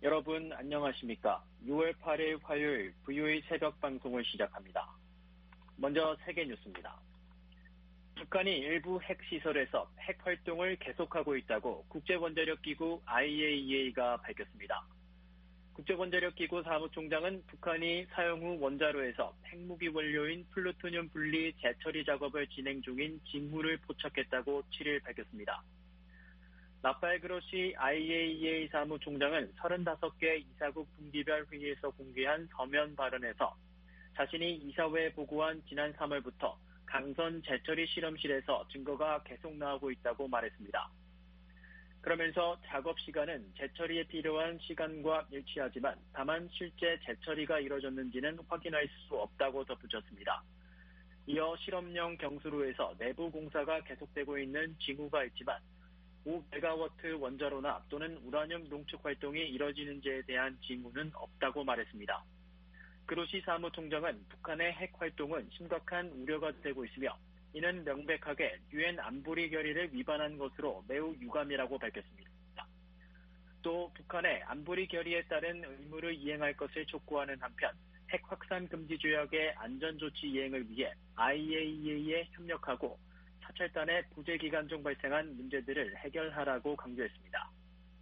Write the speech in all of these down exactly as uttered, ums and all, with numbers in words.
여러분 안녕하십니까? 유월 팔일 화요일 브이오에이 새벽 방송을 시작합니다. 먼저 세계 뉴스입니다. 북한이 일부 핵시설에서 핵 활동을 계속하고 있다고 국제원자력기구 아이에이이에이가 밝혔습니다. 국제원자력기구 사무총장은 북한이 사용 후 원자로에서 핵무기 원료인 플루토늄 분리 재처리 작업을 진행 중인 징후를 포착했다고 칠일 밝혔습니다. 라파엘 그로시 아이에이이에이 사무총장은 서른다섯 개 이사국 분기별 회의에서 공개한 서면 발언에서 자신이 이사회에 보고한 지난 삼월부터 강선 재처리 실험실에서 증거가 계속 나오고 있다고 말했습니다. 그러면서 작업 시간은 재처리에 필요한 시간과 일치하지만 다만 실제 재처리가 이뤄졌는지는 확인할 수 없다고 덧붙였습니다. 이어 실험용 경수로에서 내부 공사가 계속되고 있는 징후가 있지만 오 메가와트 원자로나 또는 우라늄 농축 활동이 이뤄지는지에 대한 징후는 없다고 말했습니다. 그로시 사무총장은 북한의 핵 활동은 심각한 우려가 되고 있으며 이는 명백하게 유엔 안보리 결의를 위반한 것으로 매우 유감이라고 밝혔습니다. 또 북한의 안보리 결의에 따른 의무를 이행할 것을 촉구하는 한편 핵 확산 금지 조약의 안전조치 이행을 위해 아이에이이에이에 협력하고 사찰단의 부재 기간 중 발생한 문제들을 해결하라고 강조했습니다.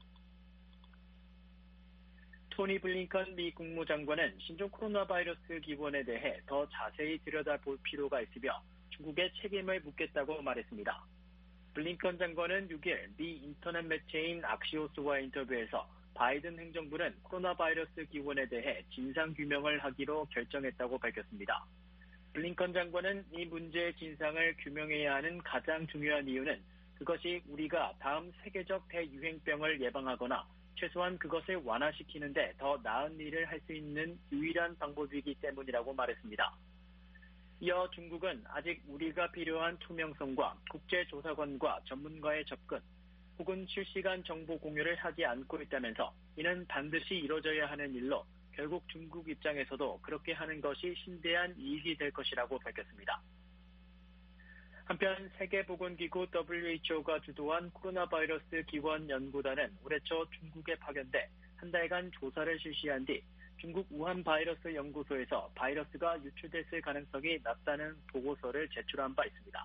토니 블링컨 미 국무장관은 신종 코로나 바이러스 기원에 대해 더 자세히 들여다볼 필요가 있으며 중국에 책임을 묻겠다고 말했습니다. 블링컨 장관은 육일 미 인터넷 매체인 악시오스와 인터뷰에서 바이든 행정부는 코로나 바이러스 기원에 대해 진상규명을 하기로 결정했다고 밝혔습니다. 블링컨 장관은 이 문제의 진상을 규명해야 하는 가장 중요한 이유는 그것이 우리가 다음 세계적 대유행병을 예방하거나 최소한 그것을 완화시키는데 더 나은 일을 할 수 있는 유일한 방법이기 때문이라고 말했습니다. 이어 중국은 아직 우리가 필요한 투명성과 국제조사관과 전문가의 접근 혹은 실시간 정보 공유를 하지 않고 있다면서 이는 반드시 이뤄져야 하는 일로 결국 중국 입장에서도 그렇게 하는 것이 심대한 이익이 될 것이라고 밝혔습니다. 한편 세계보건기구 더블유에이치오가 주도한 코로나 바이러스 기원 연구단은 올해 초 중국에 파견돼 한 달간 조사를 실시한 뒤 중국 우한 바이러스 연구소에서 바이러스가 유출됐을 가능성이 낮다는 보고서를 제출한 바 있습니다.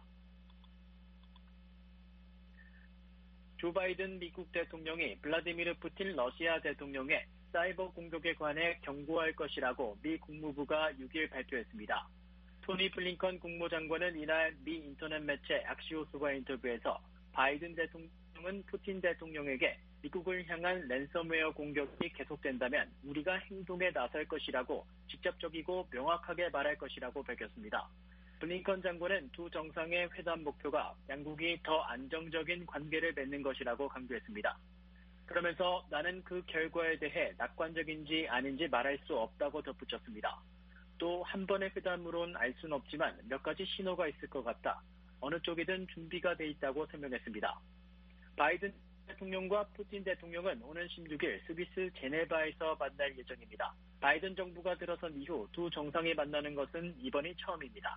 조 바이든 미국 대통령이 블라디미르 푸틴 러시아 대통령의 사이버 공격에 관해 경고할 것이라고 미 국무부가 육일 발표했습니다. 토니 블링컨 국무장관은 이날 미 인터넷 매체 악시오스와 인터뷰에서 바이든 대통령은 푸틴 대통령에게 미국을 향한 랜섬웨어 공격이 계속된다면 우리가 행동에 나설 것이라고 직접적이고 명확하게 말할 것이라고 밝혔습니다. 블링컨 장관은 두 정상의 회담 목표가 양국이 더 안정적인 관계를 맺는 것이라고 강조했습니다. 그러면서 나는 그 결과에 대해 낙관적인지 아닌지 말할 수 없다고 덧붙였습니다. 또 한 번의 회담으론 알 수는 없지만 몇 가지 신호가 있을 것 같다. 어느 쪽이든 준비가 돼 있다고 설명했습니다. 바이든 대통령과 푸틴 대통령은 오는 십육일 스위스 제네바에서 만날 예정입니다. 바이든 정부가 들어선 이후 두 정상이 만나는 것은 이번이 처음입니다.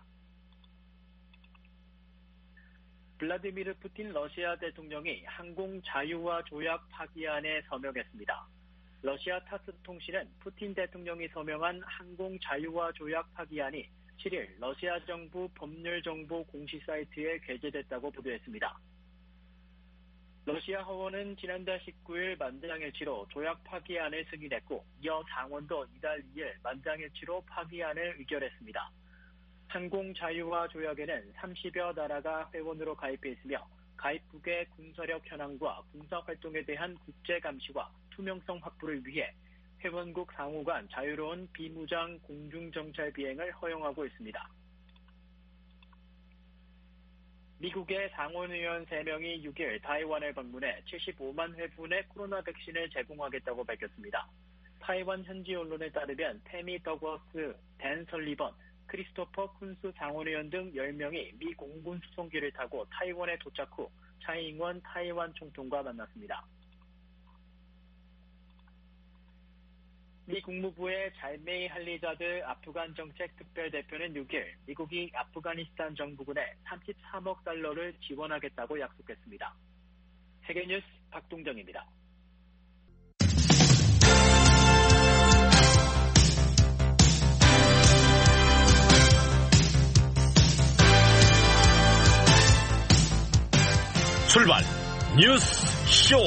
블라디미르 푸틴 러시아 대통령이 항공 자유화 조약 파기안에 서명했습니다. 러시아 타스 통신은 푸틴 대통령이 서명한 항공 자유화 조약 파기안이 칠일 러시아 정부 법률정보 공식 사이트에 게재됐다고 보도했습니다. 러시아 하원은 지난달 십구일 만장일치로 조약 파기안을 승인했고 이어 상원도 이달 이일 만장일치로 파기안을 의결했습니다. 항공 자유화 조약에는 삼십여 나라가 회원으로 가입해 있으며 가입국의 군사력 현황과 군사활동에 대한 국제 감시와 투명성 확보를 위해 회원국 상호 간 자유로운 비무장 공중정찰 비행을 허용하고 있습니다. 미국의 상원의원 세 명이 육일 타이완을 방문해 칠십오만 회분의 코로나 백신을 제공하겠다고 밝혔습니다. 타이완 현지 언론에 따르면 태미 더거스, 댄 설리번, 크리스토퍼 쿤스 상원의원 등 열 명이 미 공군 수송기를 타고 타이완에 도착 후 차이잉원 타이완 총통과 만났습니다. 미 국무부의 잘메이 할리자드 아프간 정책 특별대표는 육일 미국이 아프가니스탄 정부군에 삼십삼억 달러를 지원하겠다고 약속했습니다. 세계뉴스 박동정입니다. 출발 뉴스 쇼.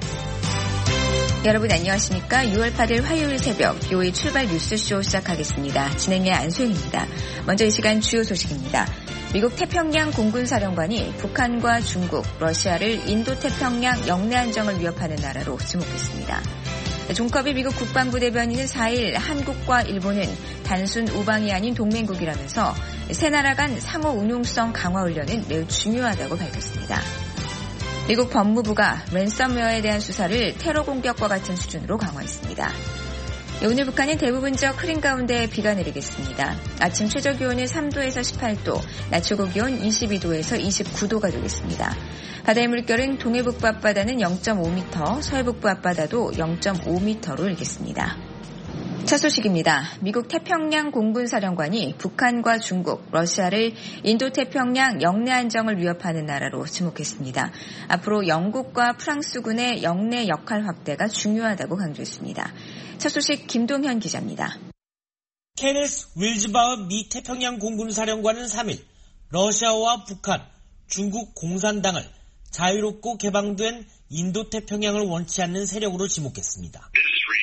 여러분 안녕하십니까? 유월 팔일 화요일 새벽 비오에이 출발 뉴스쇼 시작하겠습니다. 진행의 안소영입니다. 먼저 이 시간 주요 소식입니다. 미국 태평양 공군사령관이 북한과 중국, 러시아를 인도태평양 영내 안정을 위협하는 나라로 지목했습니다. 존커비 미국 국방부 대변인은 사일 한국과 일본은 단순 우방이 아닌 동맹국이라면서 세 나라 간 상호 운용성 강화 훈련은 매우 중요하다고 밝혔습니다. 미국 법무부가 랜섬웨어에 대한 수사를 테러 공격과 같은 수준으로 강화했습니다. 오늘 북한은 대부분적 흐린 가운데 비가 내리겠습니다. 아침 최저기온은 삼도에서 십팔도, 낮 최고기온 이십이도에서 이십구도가 되겠습니다. 바다의 물결은 동해북부 앞바다는 영점오 미터, 서해북부 앞바다도 영점오 미터로 일겠습니다. 첫 소식입니다. 미국 태평양 공군사령관이 북한과 중국, 러시아를 인도태평양 영내 안정을 위협하는 나라로 지목했습니다. 앞으로 영국과 프랑스군의 영내 역할 확대가 중요하다고 강조했습니다. 첫 소식 김동현 기자입니다. 케네스 윌즈바우 미 태평양 공군사령관은 삼일 러시아와 북한, 중국 공산당을 자유롭고 개방된 인도태평양을 원치 않는 세력으로 지목했습니다.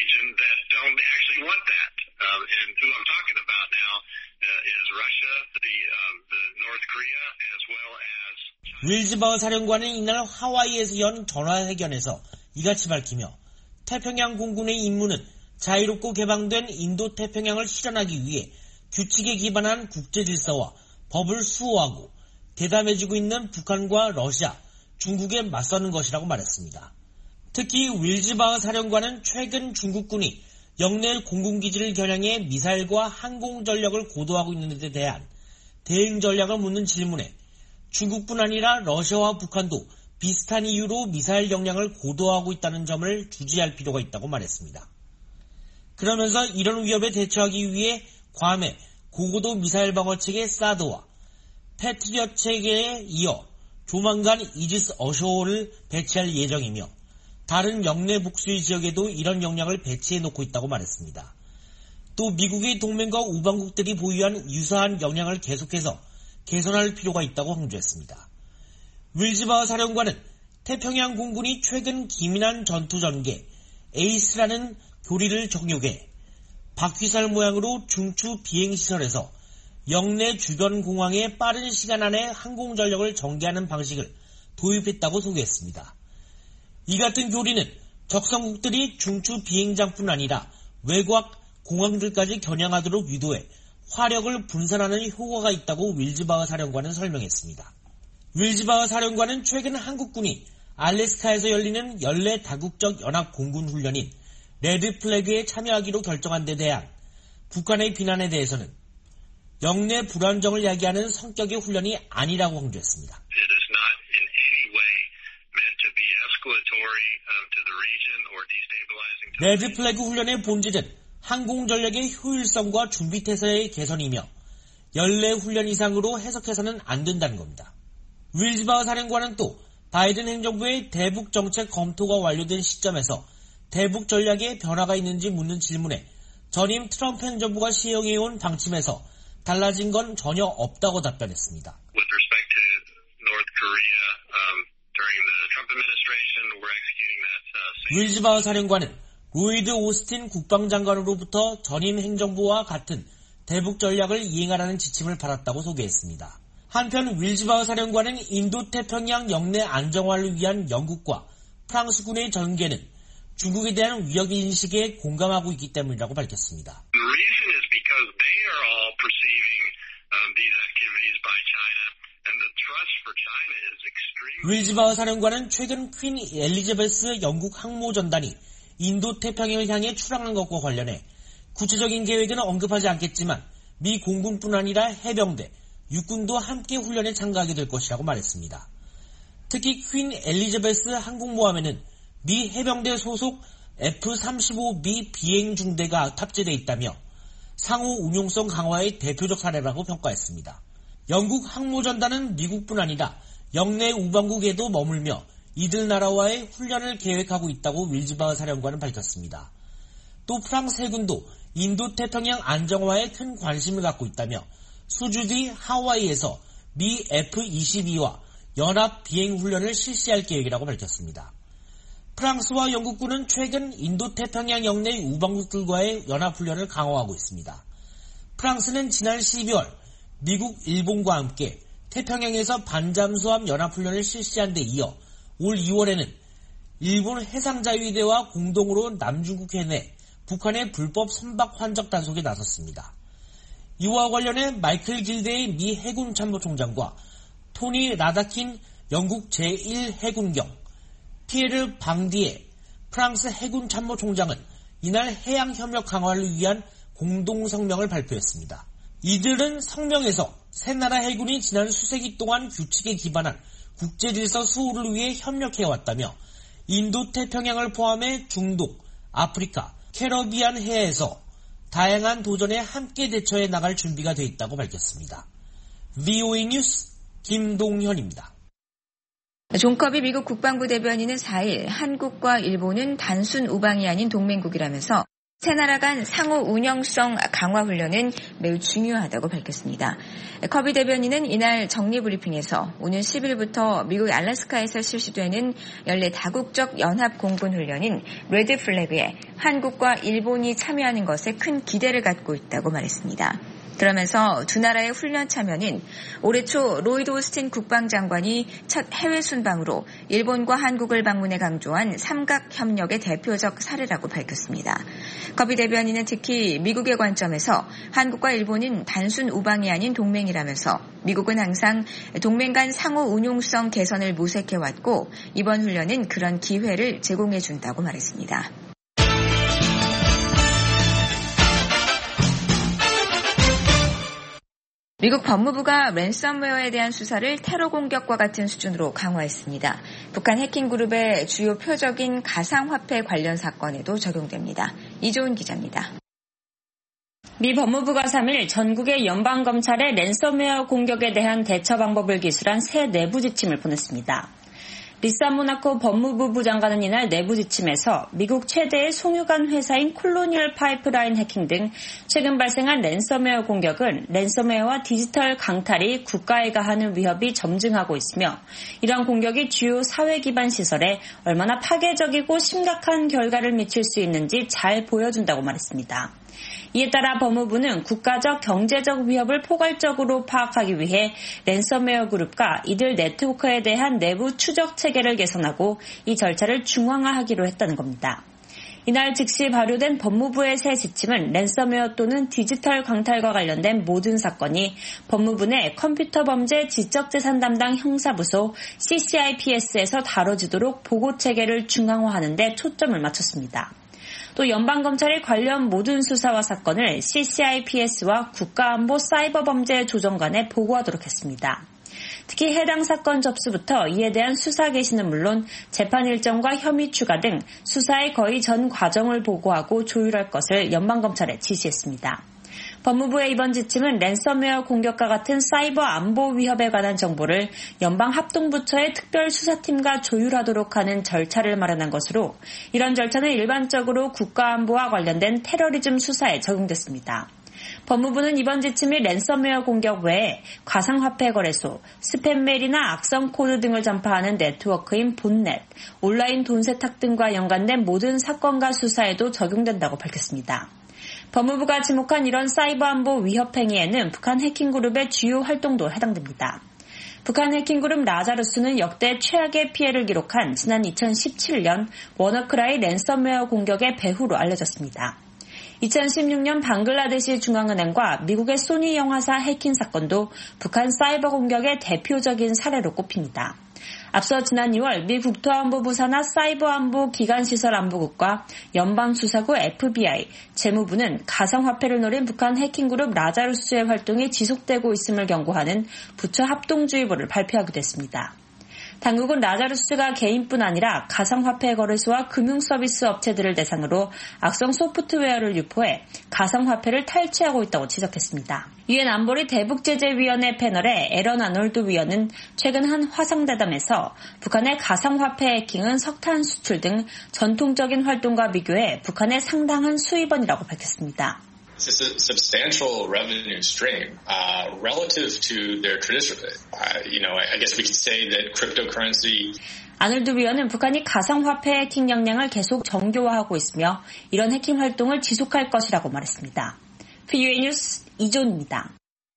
윌즈바우 사령관은 이날 하와이에서 연 전화회견에서 이같이 밝히며 태평양 공군의 임무는 자유롭고 개방된 인도태평양을 실현하기 위해 규칙에 기반한 국제질서와 법을 수호하고 대담해지고 있는 북한과 러시아, 중국에 맞서는 것이라고 말했습니다. 특히 윌즈바우 사령관은 최근 중국군이 영내 공군기지를 겨냥해 미사일과 항공전력을 고도하고 있는 데 대한 대응 전략을 묻는 질문에 중국뿐 아니라 러시아와 북한도 비슷한 이유로 미사일 역량을 고도화하고 있다는 점을 주지할 필요가 있다고 말했습니다. 그러면서 이런 위협에 대처하기 위해 괌의 고고도 미사일 방어 체계 사드와 패트리엇 체계에 이어 조만간 이지스 어쇼를 배치할 예정이며 다른 영내 북수의 지역에도 이런 역량을 배치해 놓고 있다고 말했습니다. 또 미국의 동맹과 우방국들이 보유한 유사한 역량을 계속해서 개선할 필요가 있다고 강조했습니다. 윌즈바우 사령관은 태평양 공군이 최근 기민한 전투 전개 에이스라는 교리를 적용해 바퀴살 모양으로 중추 비행시설에서 영내 주변 공항에 빠른 시간 안에 항공전력을 전개하는 방식을 도입했다고 소개했습니다. 이 같은 교리는 적성국들이 중추 비행장뿐 아니라 외곽 공항들까지 겨냥하도록 유도해 화력을 분산하는 효과가 있다고 윌즈바우 사령관은 설명했습니다. 윌즈바우 사령관은 최근 한국군이 알래스카에서 열리는 연례 다국적 연합 공군 훈련인 레드 플래그에 참여하기로 결정한 데 대한 북한의 비난에 대해서는 영내 불안정을 야기하는 성격의 훈련이 아니라고 강조했습니다. 레드 플래그 훈련의 본질은 항공전력의 효율성과 준비태세의 개선이며 연례 훈련 이상으로 해석해서는 안 된다는 겁니다. 윌즈바우 사령관은 또 바이든 행정부의 대북 정책 검토가 완료된 시점에서 대북 전략에 변화가 있는지 묻는 질문에 전임 트럼프 행정부가 시행해온 방침에서 달라진 건 전혀 없다고 답변했습니다. 윌즈바우 사령관은 로이드 오스틴 국방장관으로부터 전임 행정부와 같은 대북 전략을 이행하라는 지침을 받았다고 소개했습니다. 한편 윌즈바우 사령관은 인도태평양 영내 안정화를 위한 영국과 프랑스군의 전개는 중국에 대한 위협인식에 공감하고 있기 때문이라고 밝혔습니다. 윌즈바우 사령관은 최근 퀸 엘리자베스 영국 항모전단이 인도태평양을 향해 출항한 것과 관련해 구체적인 계획은 언급하지 않겠지만 미 공군뿐 아니라 해병대, 육군도 함께 훈련에 참가하게 될 것이라고 말했습니다. 특히 퀸 엘리자베스 항공모함에는 미 해병대 소속 에프 삼십오 비 비행중대가 탑재되어 있다며 상호 운용성 강화의 대표적 사례라고 평가했습니다. 영국 항모전단은 미국뿐 아니라 영내 우방국에도 머물며 이들 나라와의 훈련을 계획하고 있다고 윌즈바우 사령관은 밝혔습니다. 또 프랑스 해군도 인도태평양 안정화에 큰 관심을 갖고 있다며 수주 뒤 하와이에서 미 에프 이십이와 연합 비행훈련을 실시할 계획이라고 밝혔습니다. 프랑스와 영국군은 최근 인도태평양 영내 우방국들과의 연합훈련을 강화하고 있습니다. 프랑스는 지난 십이월 미국, 일본과 함께 태평양에서 반잠수함 연합훈련을 실시한 데 이어 올 이월에는 일본 해상자위대와 공동으로 남중국 해내 북한의 불법 선박 환적 단속에 나섰습니다. 이와 관련해 마이클 길데이 미 해군 참모총장과 토니 라다킨 영국 제일 해군경, 피에르 방디에 프랑스 해군 참모총장은 이날 해양 협력 강화를 위한 공동성명을 발표했습니다. 이들은 성명에서 세 나라 해군이 지난 수세기 동안 규칙에 기반한 국제질서 수호를 위해 협력해왔다며 인도태평양을 포함해 중동, 아프리카, 캐러비안 해에서 다양한 도전에 함께 대처해 나갈 준비가 돼 있다고 밝혔습니다. 브이오에이 뉴스 김동현입니다. 존 커비 미국 국방부 대변인은 사 일 한국과 일본은 단순 우방이 아닌 동맹국이라면서 세 나라 간 상호 운영성 강화 훈련은 매우 중요하다고 밝혔습니다. 커비 대변인은 이날 정리브리핑에서 오는 십 일부터 미국 알래스카에서 실시되는 연례 다국적 연합 공군 훈련인 레드 플래그에 한국과 일본이 참여하는 것에 큰 기대를 갖고 있다고 말했습니다. 그러면서 두 나라의 훈련 참여는 올해 초 로이드 오스틴 국방장관이 첫 해외 순방으로 일본과 한국을 방문해 강조한 삼각협력의 대표적 사례라고 밝혔습니다. 커비 대변인은 특히 미국의 관점에서 한국과 일본은 단순 우방이 아닌 동맹이라면서 미국은 항상 동맹 간 상호 운용성 개선을 모색해왔고 이번 훈련은 그런 기회를 제공해준다고 말했습니다. 미국 법무부가 랜섬웨어에 대한 수사를 테러 공격과 같은 수준으로 강화했습니다. 북한 해킹 그룹의 주요 표적인 가상화폐 관련 사건에도 적용됩니다. 이조은 기자입니다. 미 법무부가 삼 일 전국의 연방검찰에 랜섬웨어 공격에 대한 대처 방법을 기술한 새 내부 지침을 보냈습니다. 리사 모나코 법무부 부장관은 이날 내부 지침에서 미국 최대의 송유관 회사인 콜로니얼 파이프라인 해킹 등 최근 발생한 랜섬웨어 공격은 랜섬웨어와 디지털 강탈이 국가에 가하는 위협이 점증하고 있으며 이러한 공격이 주요 사회 기반 시설에 얼마나 파괴적이고 심각한 결과를 미칠 수 있는지 잘 보여준다고 말했습니다. 이에 따라 법무부는 국가적 경제적 위협을 포괄적으로 파악하기 위해 랜섬웨어 그룹과 이들 네트워크에 대한 내부 추적 체계를 개선하고 이 절차를 중앙화하기로 했다는 겁니다. 이날 즉시 발효된 법무부의 새 지침은 랜섬웨어 또는 디지털 강탈과 관련된 모든 사건이 법무부 내 컴퓨터 범죄 지적재산 담당 형사부소 씨씨아이피에스에서 다뤄지도록 보고 체계를 중앙화하는 데 초점을 맞췄습니다. 또 연방검찰이 관련 모든 수사와 사건을 씨씨아이피에스와 국가안보 사이버범죄조정관에 보고하도록 했습니다. 특히 해당 사건 접수부터 이에 대한 수사 개시는 물론 재판 일정과 혐의 추가 등 수사의 거의 전 과정을 보고하고 조율할 것을 연방검찰에 지시했습니다. 법무부의 이번 지침은 랜섬웨어 공격과 같은 사이버 안보 위협에 관한 정보를 연방합동부처의 특별수사팀과 조율하도록 하는 절차를 마련한 것으로 이런 절차는 일반적으로 국가안보와 관련된 테러리즘 수사에 적용됐습니다. 법무부는 이번 지침이 랜섬웨어 공격 외에 가상화폐 거래소, 스팸메일이나 악성 코드 등을 전파하는 네트워크인 봇넷, 온라인 돈 세탁 등과 연관된 모든 사건과 수사에도 적용된다고 밝혔습니다. 법무부가 지목한 이런 사이버 안보 위협 행위에는 북한 해킹그룹의 주요 활동도 해당됩니다. 북한 해킹그룹 라자루스는 역대 최악의 피해를 기록한 지난 이천십칠 년 워너크라이 랜섬웨어 공격의 배후로 알려졌습니다. 이천십육 년 방글라데시 중앙은행과 미국의 소니 영화사 해킹 사건도 북한 사이버 공격의 대표적인 사례로 꼽힙니다. 앞서 지난 이월 미 국토안보부 산하 사이버안보 기간시설안보국과 연방수사국 에프비아이, 재무부는 가상화폐를 노린 북한 해킹그룹 라자루스의 활동이 지속되고 있음을 경고하는 부처 합동주의보를 발표하기도 했습니다. 당국은 라자루스가 개인뿐 아니라 가상화폐 거래소와 금융서비스 업체들을 대상으로 악성 소프트웨어를 유포해 가상화폐를 탈취하고 있다고 지적했습니다. 유엔 안보리 대북제재위원회 패널의 에런 아놀드 위원은 최근 한 화상대담에서 북한의 가상화폐 해킹은 석탄 수출 등 전통적인 활동과 비교해 북한의 상당한 수입원이라고 밝혔습니다. It's a substantial revenue stream uh, relative to their tradition. Uh, you know, I guess we could say that cryptocurrency. 아놀드 위원은 북한이 가상화폐 해킹 역량을 계속 정교화하고 있으며 이런 해킹 활동을 지속할 것이라고 말했습니다. 피유에이 뉴스 이존입니다.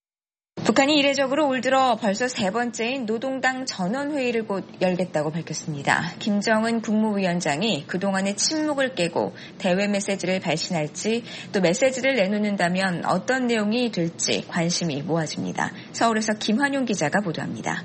북한이 이례적으로 올 들어 벌써 세 번째인 노동당 전원회의를 곧 열겠다고 밝혔습니다. 김정은 국무위원장이 그동안의 침묵을 깨고 대외 메시지를 발신할지 또 메시지를 내놓는다면 어떤 내용이 될지 관심이 모아집니다. 서울에서 김환용 기자가 보도합니다.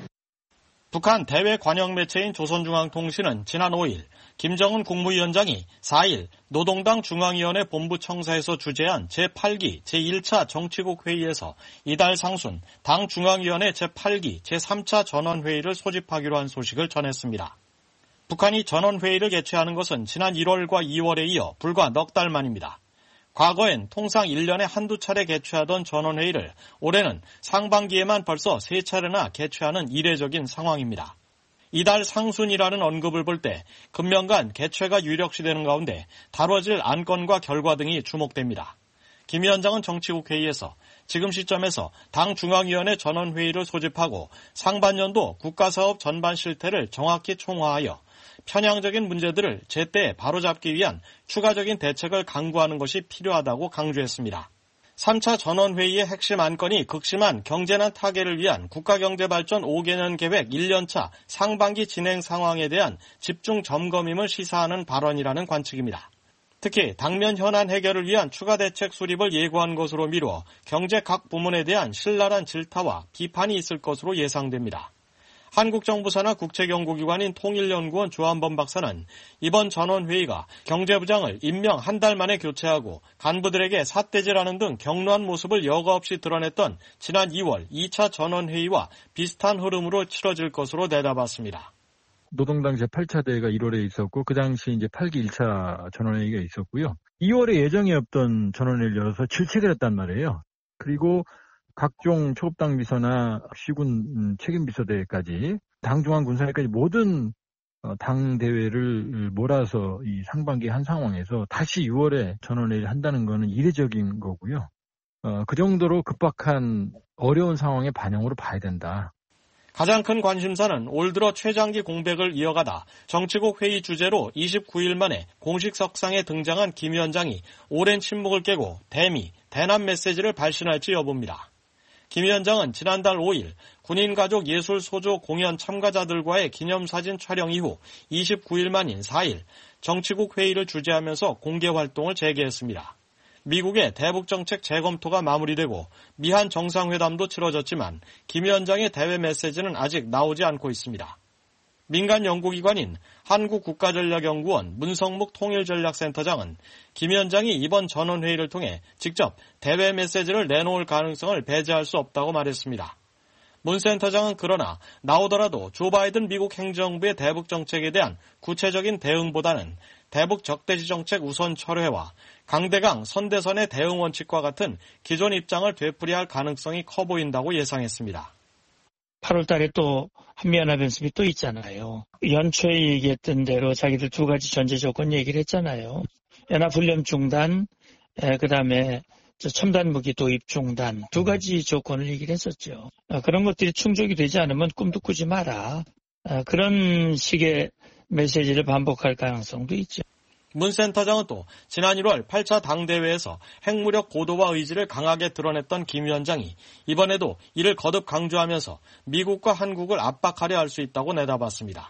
북한 대외 관영 매체인 조선중앙통신은 지난 오일 김정은 국무위원장이 사일 노동당 중앙위원회 본부청사에서 주재한 제팔 기 제일 차 정치국 회의에서 이달 상순 당 중앙위원회 제팔 기 제삼 차 전원회의를 소집하기로 한 소식을 전했습니다. 북한이 전원회의를 개최하는 것은 지난 일월과 이월에 이어 불과 넉 달 만입니다. 과거엔 통상 일 년에 한두 차례 개최하던 전원회의를 올해는 상반기에만 벌써 세 차례나 개최하는 이례적인 상황입니다. 이달 상순이라는 언급을 볼 때 금년간 개최가 유력시되는 가운데 다뤄질 안건과 결과 등이 주목됩니다. 김 위원장은 정치국 회의에서 지금 시점에서 당 중앙위원회 전원회의를 소집하고 상반년도 국가사업 전반 실태를 정확히 총화하여 편향적인 문제들을 제때 바로잡기 위한 추가적인 대책을 강구하는 것이 필요하다고 강조했습니다. 삼 차 전원회의의 핵심 안건이 극심한 경제난 타개를 위한 국가경제발전 오 개년 계획 일 년 차 상반기 진행 상황에 대한 집중 점검임을 시사하는 발언이라는 관측입니다. 특히 당면 현안 해결을 위한 추가 대책 수립을 예고한 것으로 미루어 경제 각 부문에 대한 신랄한 질타와 비판이 있을 것으로 예상됩니다. 한국 정부 산하 국책연구기관인 통일연구원 조한범 박사는 이번 전원회의가 경제부장을 임명 한 달 만에 교체하고 간부들에게 삿대질하는 등 격노한 모습을 여과 없이 드러냈던 지난 이월 이 차 전원회의와 비슷한 흐름으로 치러질 것으로 내다봤습니다. 노동당 제팔 차 대회가 일월에 있었고 그 당시 이제 팔 기 일 차 전원회의가 있었고요. 이월에 예정이 없던 전원회의를 열어서 질책을 했단 말이에요. 그리고 각종 초급당 비서나 시군 책임비서대회까지 당중앙군사회까지 모든 당 대회를 몰아서 이 상반기 한 상황에서 다시 유월에 전원회의를 한다는 것은 이례적인 거고요. 어, 그 정도로 급박한 어려운 상황의 반영으로 봐야 된다. 가장 큰 관심사는 올 들어 최장기 공백을 이어가다 정치국 회의 주제로 이십구 일 만에 공식 석상에 등장한 김 위원장이 오랜 침묵을 깨고 대미, 대남 메시지를 발신할지 여부입니다. 김 위원장은 지난달 오일 군인가족 예술소조 공연 참가자들과의 기념사진 촬영 이후 이십구 일 만인 사일 정치국 회의를 주재하면서 공개활동을 재개했습니다. 미국의 대북정책 재검토가 마무리되고 미한 정상회담도 치러졌지만 김 위원장의 대외 메시지는 아직 나오지 않고 있습니다. 민간 연구기관인 한국국가전략연구원 문성묵 통일전략센터장은 김 위원장이 이번 전원회의를 통해 직접 대외 메시지를 내놓을 가능성을 배제할 수 없다고 말했습니다. 문 센터장은 그러나 나오더라도 조 바이든 미국 행정부의 대북 정책에 대한 구체적인 대응보다는 대북 적대시 정책 우선 철회와 강대강 선대선의 대응 원칙과 같은 기존 입장을 되풀이할 가능성이 커 보인다고 예상했습니다. 팔월 달에 또 한미연합연습이 또 있잖아요. 연초에 얘기했던 대로 자기들 두 가지 전제 조건 얘기를 했잖아요. 연합훈련 중단, 그 다음에 첨단 무기 도입 중단 두 가지 조건을 얘기를 했었죠. 그런 것들이 충족이 되지 않으면 꿈도 꾸지 마라. 그런 식의 메시지를 반복할 가능성도 있죠. 문 센터장은 또 지난 일월 팔 차 당대회에서 핵무력 고도화 의지를 강하게 드러냈던 김 위원장이 이번에도 이를 거듭 강조하면서 미국과 한국을 압박하려 할 수 있다고 내다봤습니다.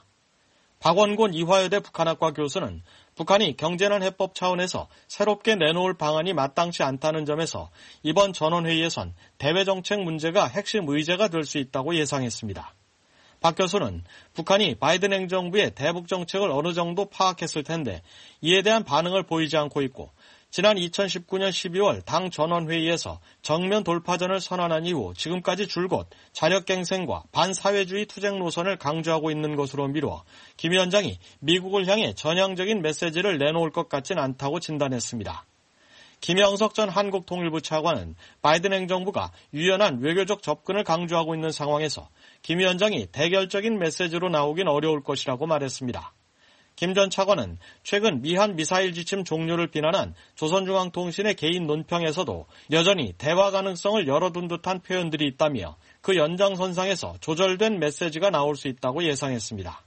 박원곤 이화여대 북한학과 교수는 북한이 경제난 해법 차원에서 새롭게 내놓을 방안이 마땅치 않다는 점에서 이번 전원회의에선 대외정책 문제가 핵심 의제가 될 수 있다고 예상했습니다. 박 교수는 북한이 바이든 행정부의 대북 정책을 어느 정도 파악했을 텐데 이에 대한 반응을 보이지 않고 있고 지난 이천십구 년 십이월 당 전원회의에서 정면 돌파전을 선언한 이후 지금까지 줄곧 자력갱생과 반사회주의 투쟁 노선을 강조하고 있는 것으로 미루어 김 위원장이 미국을 향해 전향적인 메시지를 내놓을 것 같진 않다고 진단했습니다. 김영석 전 한국통일부 차관은 바이든 행정부가 유연한 외교적 접근을 강조하고 있는 상황에서 김 위원장이 대결적인 메시지로 나오긴 어려울 것이라고 말했습니다. 김 전 차관은 최근 미한 미사일 지침 종료를 비난한 조선중앙통신의 개인 논평에서도 여전히 대화 가능성을 열어둔 듯한 표현들이 있다며 그 연장선상에서 조절된 메시지가 나올 수 있다고 예상했습니다.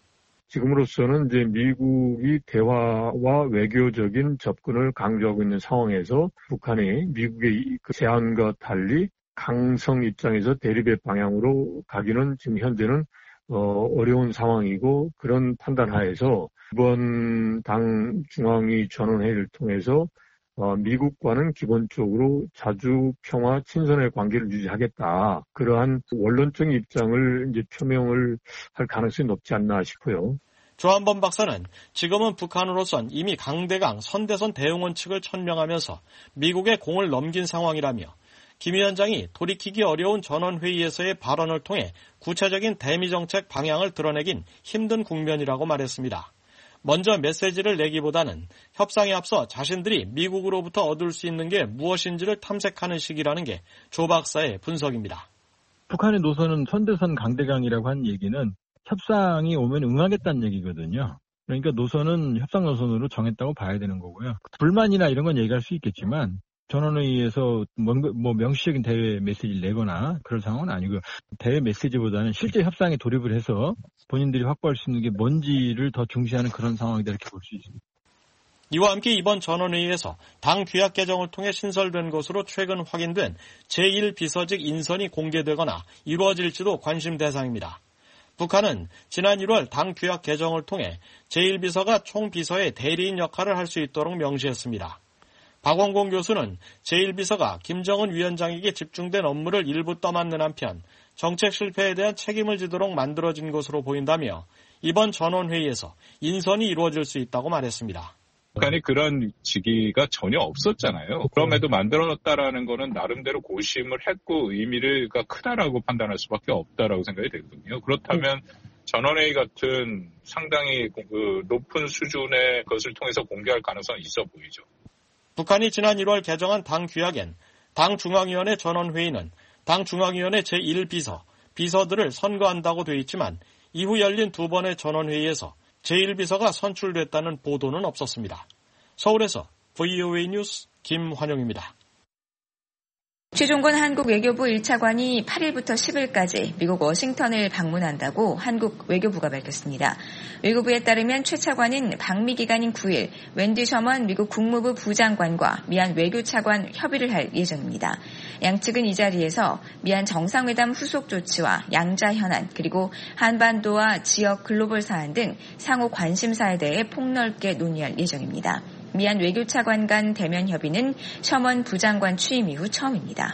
지금으로서는 이제 미국이 대화와 외교적인 접근을 강조하고 있는 상황에서 북한이 미국의 그 제안과 달리 강성 입장에서 대립의 방향으로 가기는 지금 현재는 어, 어려운 상황이고 그런 판단하에서 이번 당 중앙위 전원회의를 통해서 어, 미국과는 기본적으로 자주 평화 친선의 관계를 유지하겠다. 그러한 원론적인 입장을 이제 표명을 할 가능성이 높지 않나 싶어요. 조한범 박사는 지금은 북한으로선 이미 강대강 선대선 대응원 측을 천명하면서 미국에 공을 넘긴 상황이라며 김 위원장이 돌이키기 어려운 전원회의에서의 발언을 통해 구체적인 대미정책 방향을 드러내긴 힘든 국면이라고 말했습니다. 먼저 메시지를 내기보다는 협상에 앞서 자신들이 미국으로부터 얻을 수 있는 게 무엇인지를 탐색하는 시기라는 게 조 박사의 분석입니다. 북한의 노선은 선대선 강대강이라고 한 얘기는 협상이 오면 응하겠다는 얘기거든요. 그러니까 노선은 협상 노선으로 정했다고 봐야 되는 거고요. 불만이나 이런 건 얘기할 수 있겠지만 전원회의에서 뭐 명시적인 대외 메시지를 내거나 그럴 상황은 아니고요. 대외 메시지보다는 실제 협상에 돌입을 해서 본인들이 확보할 수 있는 게 뭔지를 더 중시하는 그런 상황이다 이렇게 볼 수 있습니다. 이와 함께 이번 전원회의에서 당 규약 개정을 통해 신설된 것으로 최근 확인된 제일 비서직 인선이 공개되거나 이루어질지도 관심 대상입니다. 북한은 지난 일월 당 규약 개정을 통해 제일 비서가 총비서의 대리인 역할을 할 수 있도록 명시했습니다. 박원공 교수는 제일 비서가 김정은 위원장에게 집중된 업무를 일부 떠맡는 한편 정책 실패에 대한 책임을 지도록 만들어진 것으로 보인다며 이번 전원회의에서 인선이 이루어질 수 있다고 말했습니다. 북한이 그런 직위가 전혀 없었잖아요. 그럼에도 만들어놨다라는 거는 나름대로 고심을 했고 의미가 크다라고 판단할 수밖에 없다라고 생각이 되거든요. 그렇다면 전원회의 같은 상당히 그 높은 수준의 것을 통해서 공개할 가능성이 있어 보이죠. 북한이 지난 일월 개정한 당 규약엔 당 중앙위원회 전원회의는 당 중앙위원회 제일 비서, 비서들을 선거한다고 돼 있지만 이후 열린 두 번의 전원회의에서 제일 비서가 선출됐다는 보도는 없었습니다. 서울에서 브이오에이 뉴스 김환영입니다. 최종건 한국 외교부 일 차관이 팔 일부터 십 일까지 미국 워싱턴을 방문한다고 한국 외교부가 밝혔습니다. 외교부에 따르면 최 차관은 방미 기간인 구 일 웬디 셔먼 미국 국무부 부장관과 미얀 외교차관 협의를 할 예정입니다. 양측은 이 자리에서 미얀 정상회담 후속 조치와 양자 현안 그리고 한반도와 지역 글로벌 사안 등 상호 관심사에 대해 폭넓게 논의할 예정입니다. 미얀 외교차관 간 대면 협의는 셔먼 부장관 취임 이후 처음입니다.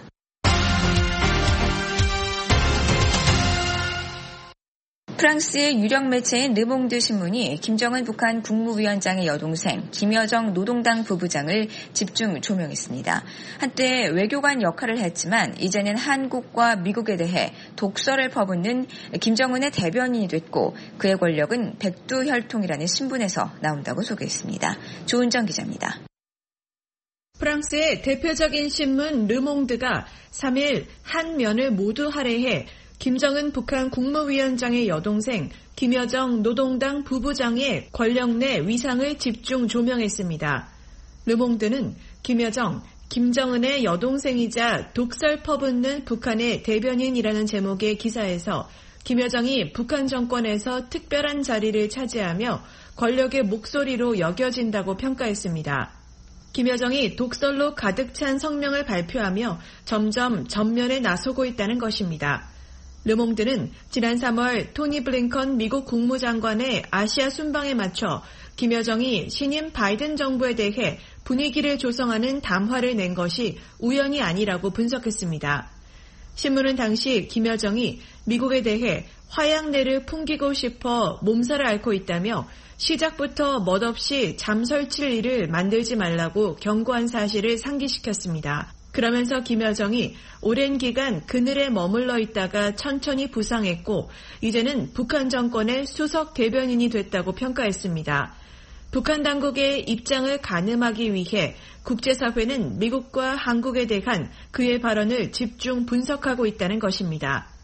프랑스의 유력 매체인 르몽드 신문이 김정은 북한 국무위원장의 여동생 김여정 노동당 부부장을 집중 조명했습니다. 한때 외교관 역할을 했지만 이제는 한국과 미국에 대해 독설을 퍼붓는 김정은의 대변인이 됐고 그의 권력은 백두혈통이라는 신문에서 나온다고 소개했습니다. 조은정 기자입니다. 프랑스의 대표적인 신문 르몽드가 삼 일 한 면을 모두 할애해 김정은 북한 국무위원장의 여동생 김여정 노동당 부부장의 권력 내 위상을 집중 조명했습니다. 르몽드는 김여정, 김정은의 여동생이자 독설 퍼붓는 북한의 대변인이라는 제목의 기사에서 김여정이 북한 정권에서 특별한 자리를 차지하며 권력의 목소리로 여겨진다고 평가했습니다. 김여정이 독설로 가득 찬 성명을 발표하며 점점 전면에 나서고 있다는 것입니다. 르몽드는 지난 삼월 토니 블링컨 미국 국무장관의 아시아 순방에 맞춰 김여정이 신임 바이든 정부에 대해 분위기를 조성하는 담화를 낸 것이 우연이 아니라고 분석했습니다. 신문은 당시 김여정이 미국에 대해 화양내를 풍기고 싶어 몸살을 앓고 있다며 시작부터 멋없이 잠설칠 일을 만들지 말라고 경고한 사실을 상기시켰습니다. 그러면서 김여정이 오랜 기간 그늘에 머물러 있다가 천천히 부상했고 이제는 북한 정권의 수석 대변인이 됐다고 평가했습니다. 북한 당국의 입장을 가늠하기 위해 국제사회는 미국과 한국에 대한 그의 발언을 집중 분석하고 있다는 것입니다.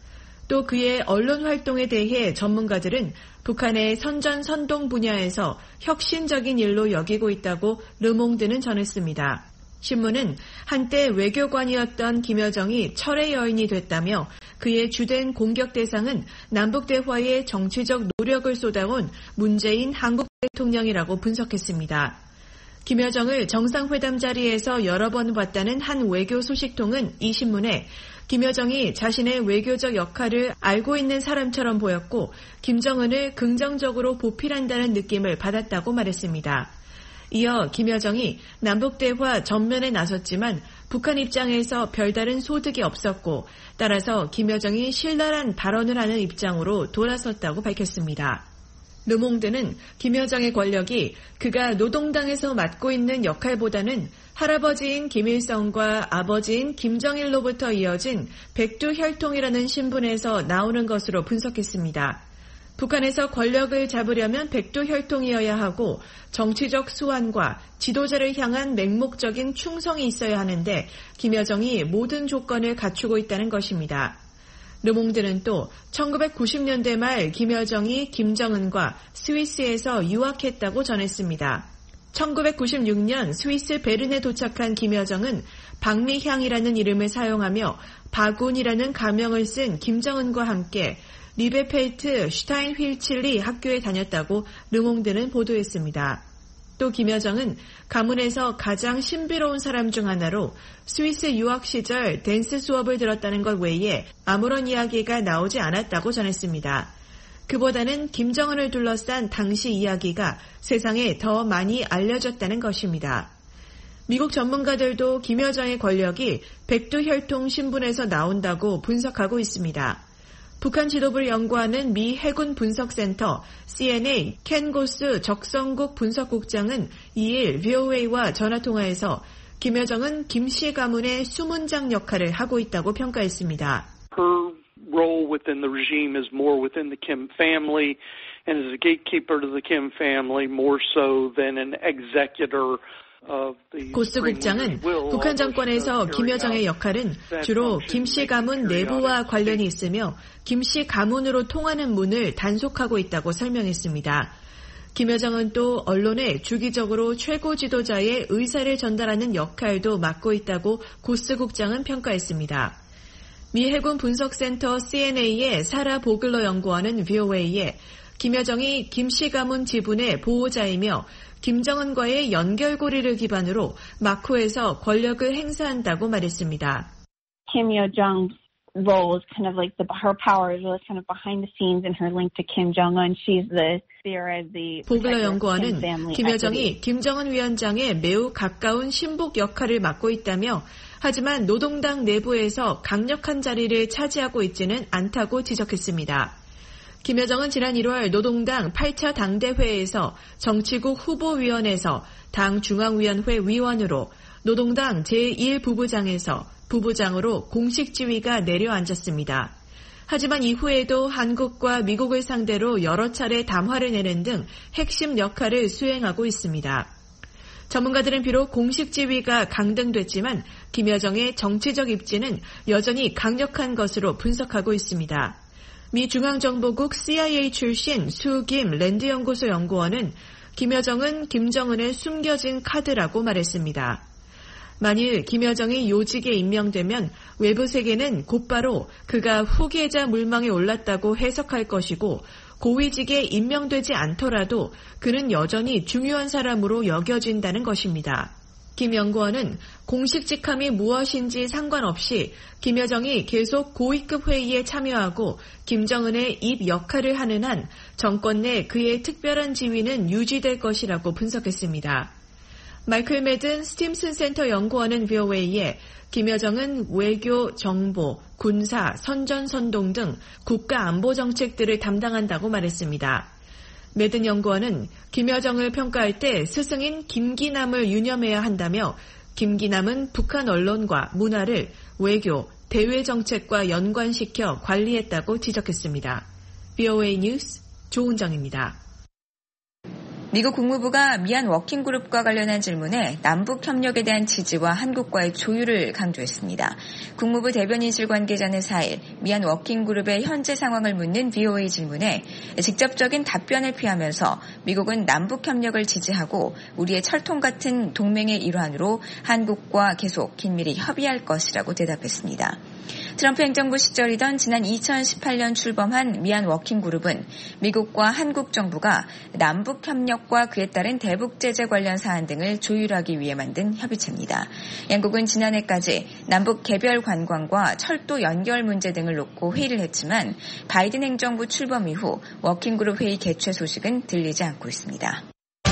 또 그의 언론 활동에 대해 전문가들은 북한의 선전선동 분야에서 혁신적인 일로 여기고 있다고 르몽드는 전했습니다. 신문은 한때 외교관이었던 김여정이 철의 여인이 됐다며 그의 주된 공격 대상은 남북 대화에 정치적 노력을 쏟아온 문재인 한국 대통령이라고 분석했습니다. 김여정을 정상회담 자리에서 여러 번 봤다는 한 외교 소식통은 이 신문에 김여정이 자신의 외교적 역할을 알고 있는 사람처럼 보였고 김정은을 긍정적으로 보필한다는 느낌을 받았다고 말했습니다. 이어 김여정이 남북대화 전면에 나섰지만 북한 입장에서 별다른 소득이 없었고 따라서 김여정이 신랄한 발언을 하는 입장으로 돌아섰다고 밝혔습니다. 르몽드는 김여정의 권력이 그가 노동당에서 맡고 있는 역할보다는 할아버지인 김일성과 아버지인 김정일로부터 이어진 백두혈통이라는 신분에서 나오는 것으로 분석했습니다. 북한에서 권력을 잡으려면 백두혈통이어야 하고 정치적 수완과 지도자를 향한 맹목적인 충성이 있어야 하는데 김여정이 모든 조건을 갖추고 있다는 것입니다. 르몽드는 또 천구백구십 년대 말 김여정이 김정은과 스위스에서 유학했다고 전했습니다. 천구백구십육 년 스위스 베른에 도착한 김여정은 박미향이라는 이름을 사용하며 바군이라는 가명을 쓴 김정은과 함께 리베펠트 슈타인휠칠리 학교에 다녔다고 르몽드는 보도했습니다. 또 김여정은 가문에서 가장 신비로운 사람 중 하나로 스위스 유학 시절 댄스 수업을 들었다는 것 외에 아무런 이야기가 나오지 않았다고 전했습니다. 그보다는 김정은을 둘러싼 당시 이야기가 세상에 더 많이 알려졌다는 것입니다. 미국 전문가들도 김여정의 권력이 백두혈통 신분에서 나온다고 분석하고 있습니다. 북한 지도부를 연구하는 미 해군 분석센터 씨엔에이 켄 고스 적성국 분석국장은 이일 브이오에이와 전화통화에서 김여정은 김씨 가문의 수문장 역할을 하고 있다고 평가했습니다. Her role within the regime is more within the Kim family and as a gatekeeper to the Kim family more so than an executor. 고스 국장은 북한 정권에서 김여정의 역할은 주로 김씨 가문 내부와 관련이 있으며 김씨 가문으로 통하는 문을 단속하고 있다고 설명했습니다. 김여정은 또 언론에 주기적으로 최고 지도자의 의사를 전달하는 역할도 맡고 있다고 고스 국장은 평가했습니다. 미 해군 분석센터 씨엔에이의 사라 보글러 연구원은 브이오에이에 김여정이 김씨 가문 지분의 보호자이며 김정은과의 연결고리를 기반으로 마쿠에서 권력을 행사한다고 말했습니다. Kim Yo-jong's role is kind of like the, her power is really kind of behind the scenes in her link to Kim Jong-un. She's the there as the 보글러 연구원은 김여정이 김정은 위원장의 매우 가까운 신복 역할을 맡고 있다며 하지만 노동당 내부에서 강력한 자리를 차지하고 있지는 않다고 지적했습니다. 김여정은 지난 일월 노동당 팔 차 당대회에서 정치국 후보위원회에서 당 중앙위원회 위원으로 노동당 제일 부부장에서 부부장으로 공식 지위가 내려앉았습니다. 하지만 이후에도 한국과 미국을 상대로 여러 차례 담화를 내는 등 핵심 역할을 수행하고 있습니다. 전문가들은 비록 공식 지위가 강등됐지만 김여정의 정치적 입지는 여전히 강력한 것으로 분석하고 있습니다. 미 중앙정보국 씨아이에이 출신 수김 랜드연구소 연구원은 김여정은 김정은의 숨겨진 카드라고 말했습니다. 만일 김여정이 요직에 임명되면 외부 세계는 곧바로 그가 후계자 물망에 올랐다고 해석할 것이고 고위직에 임명되지 않더라도 그는 여전히 중요한 사람으로 여겨진다는 것입니다. 김 연구원은 공식 직함이 무엇인지 상관없이 김여정이 계속 고위급 회의에 참여하고 김정은의 입 역할을 하는 한 정권 내 그의 특별한 지위는 유지될 것이라고 분석했습니다. 마이클 매든 스팀슨 센터 연구원은 브이오에이에 김여정은 외교, 정보, 군사, 선전선동 등 국가 안보 정책들을 담당한다고 말했습니다. 매든 연구원은 김여정을 평가할 때 스승인 김기남을 유념해야 한다며 김기남은 북한 언론과 문화를 외교, 대외 정책과 연관시켜 관리했다고 지적했습니다. 브이오에이 뉴스 조은정입니다. 미국 국무부가 미얀 워킹그룹과 관련한 질문에 남북 협력에 대한 지지와 한국과의 조율을 강조했습니다. 국무부 대변인실 관계자는 사 일 미얀 워킹그룹의 현재 상황을 묻는 브이오에이 질문에 직접적인 답변을 피하면서 미국은 남북 협력을 지지하고 우리의 철통 같은 동맹의 일환으로 한국과 계속 긴밀히 협의할 것이라고 대답했습니다. 트럼프 행정부 시절이던 지난 이천십팔 년 출범한 미얀 워킹그룹은 미국과 한국 정부가 남북 협력과 그에 따른 대북 제재 관련 사안 등을 조율하기 위해 만든 협의체입니다. 양국은 지난해까지 남북 개별 관광과 철도 연결 문제 등을 놓고 회의를 했지만 바이든 행정부 출범 이후 워킹그룹 회의 개최 소식은 들리지 않고 있습니다.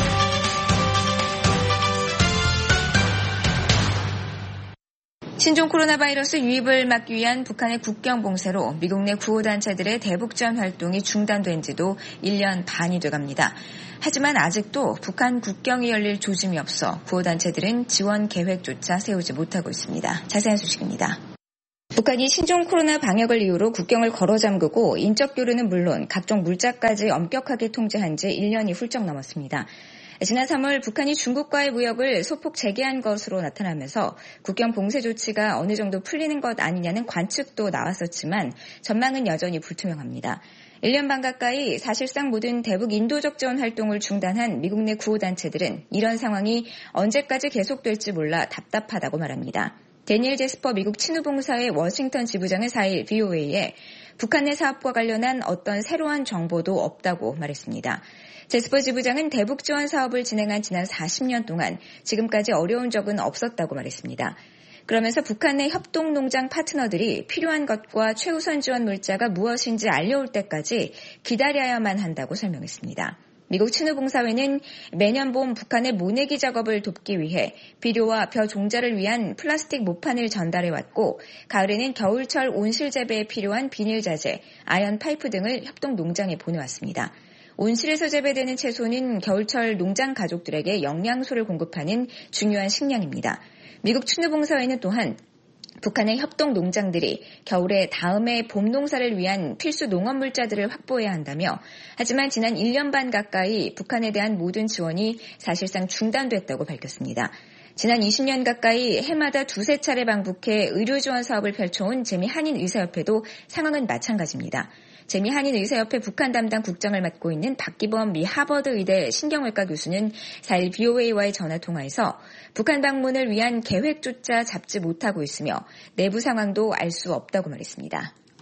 신종 코로나 바이러스 유입을 막기 위한 북한의 국경 봉쇄로 미국 내 구호단체들의 대북지원 활동이 중단된 지도 일 년 반이 돼갑니다. 하지만 아직도 북한 국경이 열릴 조짐이 없어 구호단체들은 지원 계획조차 세우지 못하고 있습니다. 자세한 소식입니다. 북한이 신종 코로나 방역을 이유로 국경을 걸어 잠그고 인적 교류는 물론 각종 물자까지 엄격하게 통제한 지 일 년이 훌쩍 넘었습니다. 지난 삼월 북한이 중국과의 무역을 소폭 재개한 것으로 나타나면서 국경 봉쇄 조치가 어느 정도 풀리는 것 아니냐는 관측도 나왔었지만 전망은 여전히 불투명합니다. 일 년 반 가까이 사실상 모든 대북 인도적 지원 활동을 중단한 미국 내 구호단체들은 이런 상황이 언제까지 계속될지 몰라 답답하다고 말합니다. 데니엘 제스퍼 미국 친후봉사회 워싱턴 지부장은 사 일 브이오에이에 북한 내 사업과 관련한 어떤 새로운 정보도 없다고 말했습니다. 제스퍼 지부장은 대북 지원 사업을 진행한 지난 사십 년 동안 지금까지 어려운 적은 없었다고 말했습니다. 그러면서 북한 내 협동농장 파트너들이 필요한 것과 최우선 지원 물자가 무엇인지 알려올 때까지 기다려야만 한다고 설명했습니다. 미국 친후봉사회는 매년 봄 북한의 모내기 작업을 돕기 위해 비료와 벼 종자를 위한 플라스틱 모판을 전달해왔고 가을에는 겨울철 온실 재배에 필요한 비닐 자재, 아연 파이프 등을 협동농장에 보내왔습니다. 온실에서 재배되는 채소는 겨울철 농장 가족들에게 영양소를 공급하는 중요한 식량입니다. 미국 친후봉사회는 또한 북한의 협동 농장들이 겨울에 다음해 봄 농사를 위한 필수 농업 물자들을 확보해야 한다며 하지만 지난 일 년 반 가까이 북한에 대한 모든 지원이 사실상 중단됐다고 밝혔습니다. 지난 이십 년 가까이 해마다 두세 차례 방북해 의료 지원 사업을 펼쳐온 재미 한인의사협회도 상황은 마찬가지입니다. 재미 한인의사협회 북한 담당 국장을 맡고 있는 박기범 미 하버드 의대 신경외과 교수는 사 일 브이오에이와의 전화통화에서 북한 방문을 위한 계획조차 잡지 못하고 있으며 내부 상황도 알 수 없다고 말했습니다.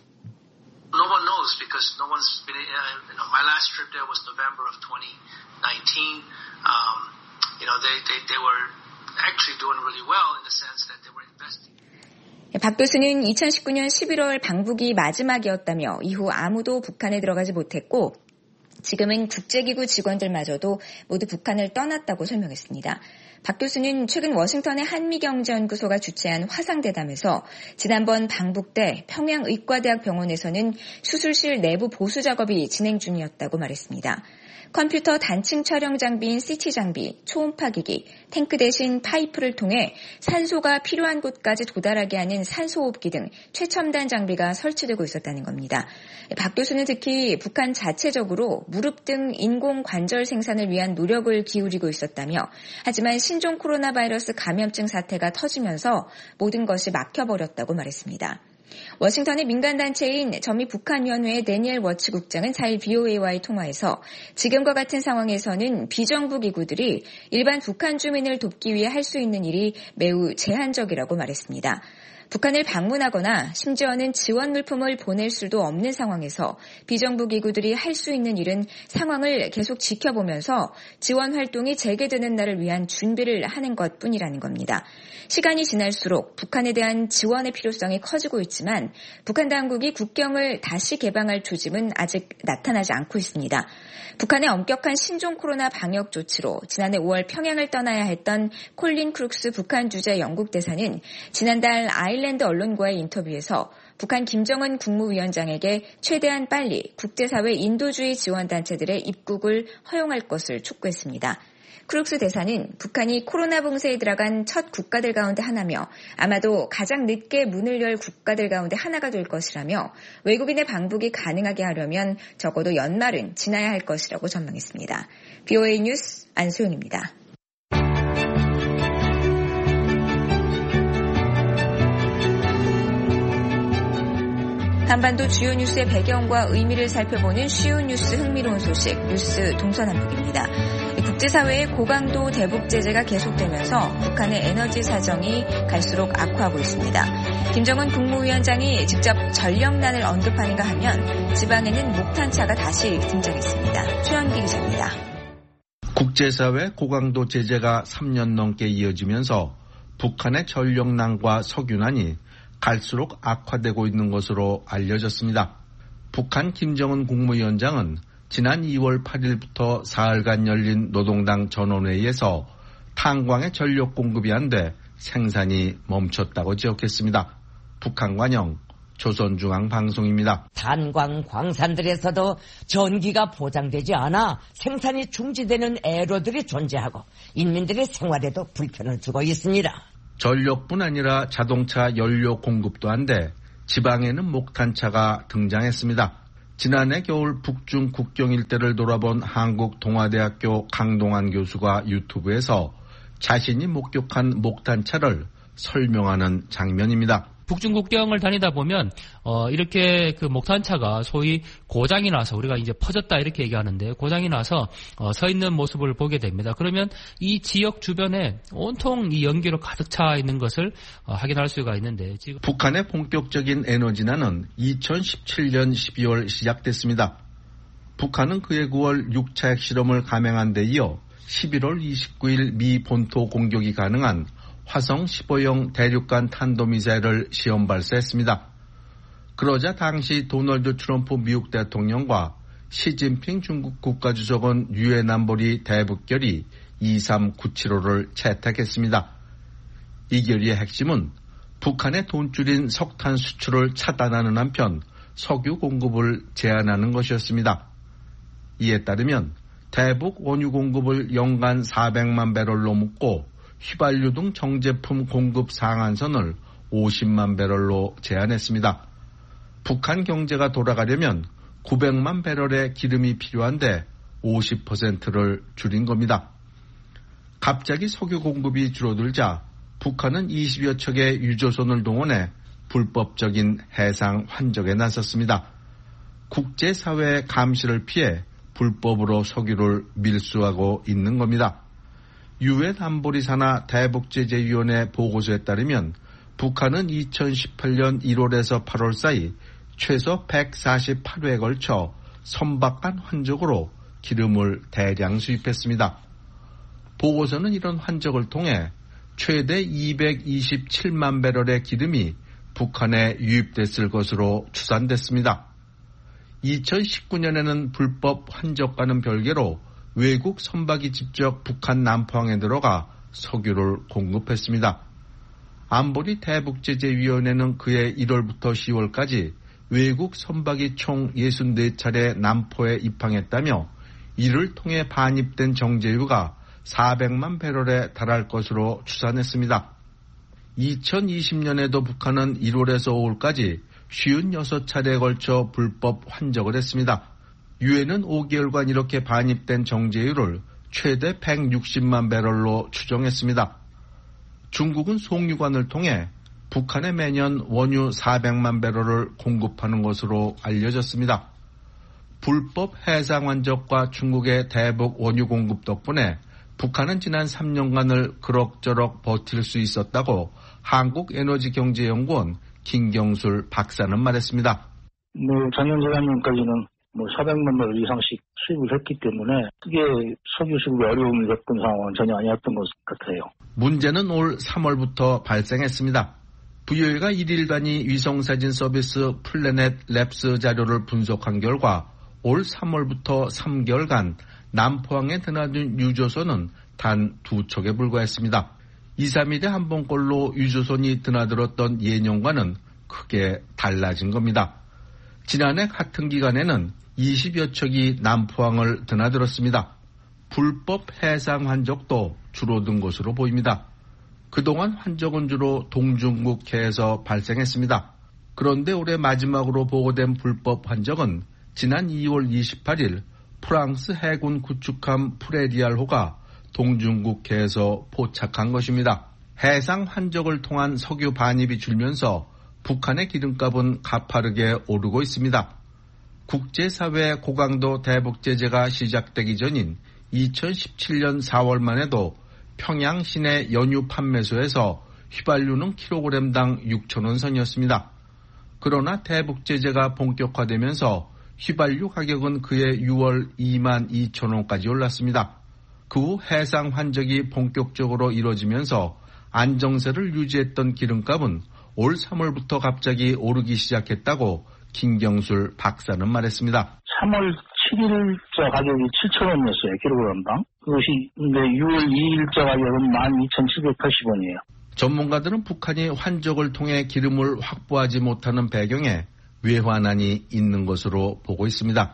No one knows because no one's been. Uh, you know, my last trip there was November of twenty nineteen. Um, you know, they they they were actually doing really well in the sense that they were investing. 박 교수는 이천십구 년 십일월 방북이 마지막이었다며 이후 아무도 북한에 들어가지 못했고 지금은 국제기구 직원들마저도 모두 북한을 떠났다고 설명했습니다. 박 교수는 최근 워싱턴의 한미경제연구소가 주최한 화상대담에서 지난번 방북 때 평양의과대학 병원에서는 수술실 내부 보수 작업이 진행 중이었다고 말했습니다. 컴퓨터 단층 촬영 장비인 씨티 장비, 초음파기기, 탱크 대신 파이프를 통해 산소가 필요한 곳까지 도달하게 하는 산소호흡기 등 최첨단 장비가 설치되고 있었다는 겁니다. 박 교수는 특히 북한 자체적으로 무릎 등 인공 관절 생산을 위한 노력을 기울이고 있었다며 하지만 신종 코로나 바이러스 감염증 사태가 터지면서 모든 것이 막혀버렸다고 말했습니다. 워싱턴의 민간단체인 전미 북한위원회의 데니엘 워치 국장은 사 일 브이오에이와의 통화에서 지금과 같은 상황에서는 비정부 기구들이 일반 북한 주민을 돕기 위해 할 수 있는 일이 매우 제한적이라고 말했습니다. 북한을 방문하거나 심지어는 지원 물품을 보낼 수도 없는 상황에서 비정부 기구들이 할 수 있는 일은 상황을 계속 지켜보면서 지원 활동이 재개되는 날을 위한 준비를 하는 것뿐이라는 겁니다. 시간이 지날수록 북한에 대한 지원의 필요성이 커지고 있지만 북한 당국이 국경을 다시 개방할 조짐은 아직 나타나지 않고 있습니다. 북한의 엄격한 신종 코로나 방역 조치로 지난해 오월 평양을 떠나야 했던 콜린 크룩스 북한 주재 영국 대사는 지난달 아일랜드 언론과의 인터뷰에서 북한 김정은 국무위원장에게 최대한 빨리 국제사회 인도주의 지원단체들의 입국을 허용할 것을 촉구했습니다. 크룩스 대사는 북한이 코로나 봉쇄에 들어간 첫 국가들 가운데 하나며 아마도 가장 늦게 문을 열 국가들 가운데 하나가 될 것이라며 외국인의 방북이 가능하게 하려면 적어도 연말은 지나야 할 것이라고 전망했습니다. 비오에이 뉴스 안소영입니다. 한반도 주요 뉴스의 배경과 의미를 살펴보는 쉬운 뉴스 흥미로운 소식, 뉴스 동서남북입니다. 국제사회의 고강도 대북 제재가 계속되면서 북한의 에너지 사정이 갈수록 악화하고 있습니다. 김정은 국무위원장이 직접 전력난을 언급하는가 하면 지방에는 목탄차가 다시 등장했습니다. 최현기 기자입니다. 국제사회 고강도 제재가 삼 년 넘게 이어지면서 북한의 전력난과 석유난이 갈수록 악화되고 있는 것으로 알려졌습니다. 북한 김정은 국무위원장은 지난 이월 팔일부터 사흘간 열린 노동당 전원회의에서 탄광의 전력 공급이 안 돼 생산이 멈췄다고 지적했습니다. 북한 관영 조선중앙방송입니다. 탄광 광산들에서도 전기가 보장되지 않아 생산이 중지되는 애로들이 존재하고 인민들의 생활에도 불편을 주고 있습니다. 전력뿐 아니라 자동차 연료 공급도 안 돼 지방에는 목탄차가 등장했습니다. 지난해 겨울 북중 국경 일대를 돌아본 한국동아대학교 강동환 교수가 유튜브에서 자신이 목격한 목탄차를 설명하는 장면입니다. 북중 국경을 다니다 보면 어 이렇게 그 목탄차가 소위 고장이 나서 우리가 이제 퍼졌다 이렇게 얘기하는데 고장이 나서 어 서 있는 모습을 보게 됩니다. 그러면 이 지역 주변에 온통 이 연기로 가득 차 있는 것을 어 확인할 수가 있는데 지금 북한의 본격적인 에너지난은 이천십칠년 십이월 시작됐습니다. 북한은 그해 구월 육 차 핵실험을 감행한 데 이어 십일월 이십구일 미 본토 공격이 가능한 화성 십오형 대륙간 탄도미사일을 시험 발사했습니다. 그러자 당시 도널드 트럼프 미국 대통령과 시진핑 중국 국가주석은 유엔 안보리 대북결의 이삼구칠오를 채택했습니다. 이 결의의 핵심은 북한의 돈줄인 석탄 수출을 차단하는 한편 석유 공급을 제한하는 것이었습니다. 이에 따르면 대북 원유 공급을 연간 사백만 배럴로 묶고 휘발유 등 정제품 공급 상한선을 오십만 배럴로 제한했습니다. 북한 경제가 돌아가려면 구백만 배럴의 기름이 필요한데 오십 퍼센트를 줄인 겁니다. 갑자기 석유 공급이 줄어들자 북한은 이십여 척의 유조선을 동원해 불법적인 해상 환적에 나섰습니다. 국제사회의 감시를 피해 불법으로 석유를 밀수하고 있는 겁니다. 유엔 안보리 산하 대북제재위원회 보고서에 따르면 북한은 이천십팔년 일월에서 팔월 사이 최소 백사십팔 회에 걸쳐 선박간 환적으로 기름을 대량 수입했습니다. 보고서는 이런 환적을 통해 최대 이백이십칠만 배럴의 기름이 북한에 유입됐을 것으로 추산됐습니다. 이천십구년에는 불법 환적과는 별개로 외국 선박이 직접 북한 남포항에 들어가 석유를 공급했습니다. 안보리 대북제재위원회는 그해 일월부터 시월까지 외국 선박이 총 육십사 차례 남포에 입항했다며 이를 통해 반입된 정제유가 사백만 배럴에 달할 것으로 추산했습니다. 이천이십년에도 북한은 일월에서 오월까지 오십육 차례에 걸쳐 불법 환적을 했습니다. 유엔은 오 개월간 이렇게 반입된 정제유를 최대 백육십만 배럴로 추정했습니다. 중국은 송유관을 통해 북한에 매년 원유 사백만 배럴을 공급하는 것으로 알려졌습니다. 불법 해상 환적과 중국의 대북 원유 공급 덕분에 북한은 지난 삼 년간을 그럭저럭 버틸 수 있었다고 한국에너지경제연구원 김경술 박사는 말했습니다. 뭐 작년 재작년까지는 뭐 사백만 배럴 이상씩 수입을 했기 때문에 크게 석유 수급에 어려움을 겪은 상황은 전혀 아니었던 것 같아요. 문제는 올 삼월부터 발생했습니다. 브이오에이가 일일 단위 위성사진 서비스 플래넷 랩스 자료를 분석한 결과 올 삼월부터 삼 개월간 남포항에 드나든 유조선은 단 두 척에 불과했습니다. 이, 삼 일에 한 번꼴로 유조선이 드나들었던 예년과는 크게 달라진 겁니다. 지난해 같은 기간에는 이십여 척이 남포항을 드나들었습니다. 불법 해상 환적도 줄어든 것으로 보입니다. 그동안 환적은 주로 동중국해에서 발생했습니다. 그런데 올해 마지막으로 보고된 불법 환적은 지난 이월 이십팔일 프랑스 해군 구축함 프레디알호가 동중국해에서 포착한 것입니다. 해상 환적을 통한 석유 반입이 줄면서 북한의 기름값은 가파르게 오르고 있습니다. 국제사회 고강도 대북 제재가 시작되기 전인 이천십칠년 사월만 해도 평양 시내 연유 판매소에서 휘발유는 킬로그램당 육천 원 선이었습니다. 그러나 대북 제재가 본격화되면서 휘발유 가격은 그해 유월 이만 이천 원까지 올랐습니다. 그 후 해상 환적이 본격적으로 이뤄지면서 안정세를 유지했던 기름값은 올 삼월부터 갑자기 오르기 시작했다고 김경술 박사는 말했습니다. 삼월 칠일자 가격이 칠천 원이었어요. 킬로그램당. 그것이 근데 유월 이일자 가격은 만 이천칠백팔십 원이에요. 전문가들은 북한이 환적을 통해 기름을 확보하지 못하는 배경에 외환난이 있는 것으로 보고 있습니다.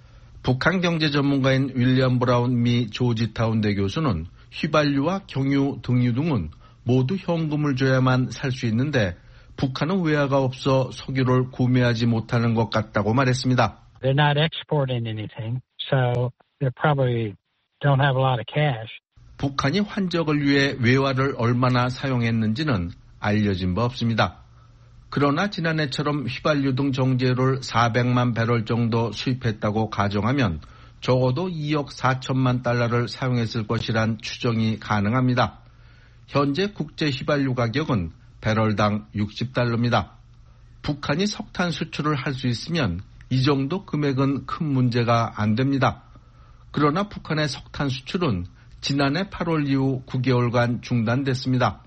북한 경제 전문가인 윌리엄 브라운 미 조지타운대 교수는 휘발유와 경유, 등유 등은 모두 현금을 줘야만 살 수 있는데 북한은 외화가 없어 석유를 구매하지 못하는 것 같다고 말했습니다. They're not exporting anything, so they probably don't have a lot of cash. 북한이 환적을 위해 외화를 얼마나 사용했는지는 알려진 바 없습니다. 그러나 지난해처럼 휘발유 등 정제유를 사백만 배럴 정도 수입했다고 가정하면 적어도 이억 사천만 달러를 사용했을 것이란 추정이 가능합니다. 현재 국제 휘발유 가격은 배럴당 육십 달러입니다. 북한이 석탄 수출을 할 수 있으면 이 정도 금액은 큰 문제가 안 됩니다. 그러나 북한의 석탄 수출은 지난해 팔월 이후 구 개월간 중단됐습니다.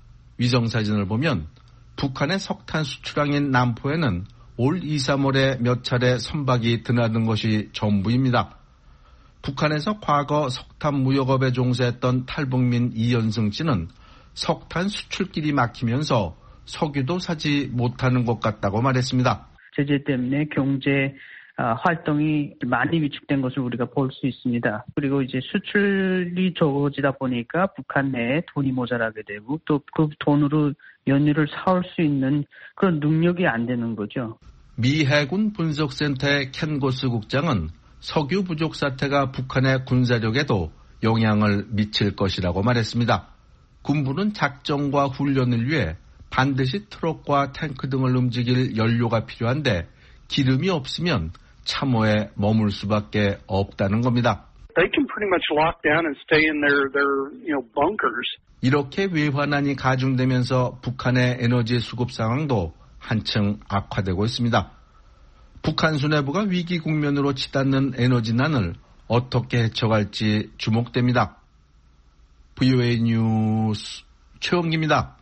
위성사진을 보면 북한의 석탄 수출항인 남포에는 올 이, 삼월에 몇 차례 선박이 드나든 것이 전부입니다. 북한에서 과거 석탄 무역업에 종사했던 탈북민 이현승 씨는 석탄 수출길이 막히면서 석유도 사지 못하는 것 같다고 말했습니다. 제재 때문에 경제 활동이 많이 위축된 것을 우리가 볼 수 있습니다. 그리고 이제 수출이 적어지다 보니까 북한 내에 돈이 모자라게 되고 또 그 돈으로 연유를 사올 수 있는 그런 능력이 안 되는 거죠. 미 해군 분석센터의 켄 고스 국장은 석유 부족 사태가 북한의 군사력에도 영향을 미칠 것이라고 말했습니다. 군부는 작전과 훈련을 위해 반드시 트럭과 탱크 등을 움직일 연료가 필요한데 기름이 없으면 참호에 머물 수밖에 없다는 겁니다. They can pretty much lock down and stay in their, their, you know, bunkers. 이렇게 외환난이 가중되면서 북한의 에너지 수급 상황도 한층 악화되고 있습니다. 북한 수뇌부가 위기 국면으로 치닫는 에너지난을 어떻게 헤쳐갈지 주목됩니다. 브이오에이 뉴스 최원기입니다.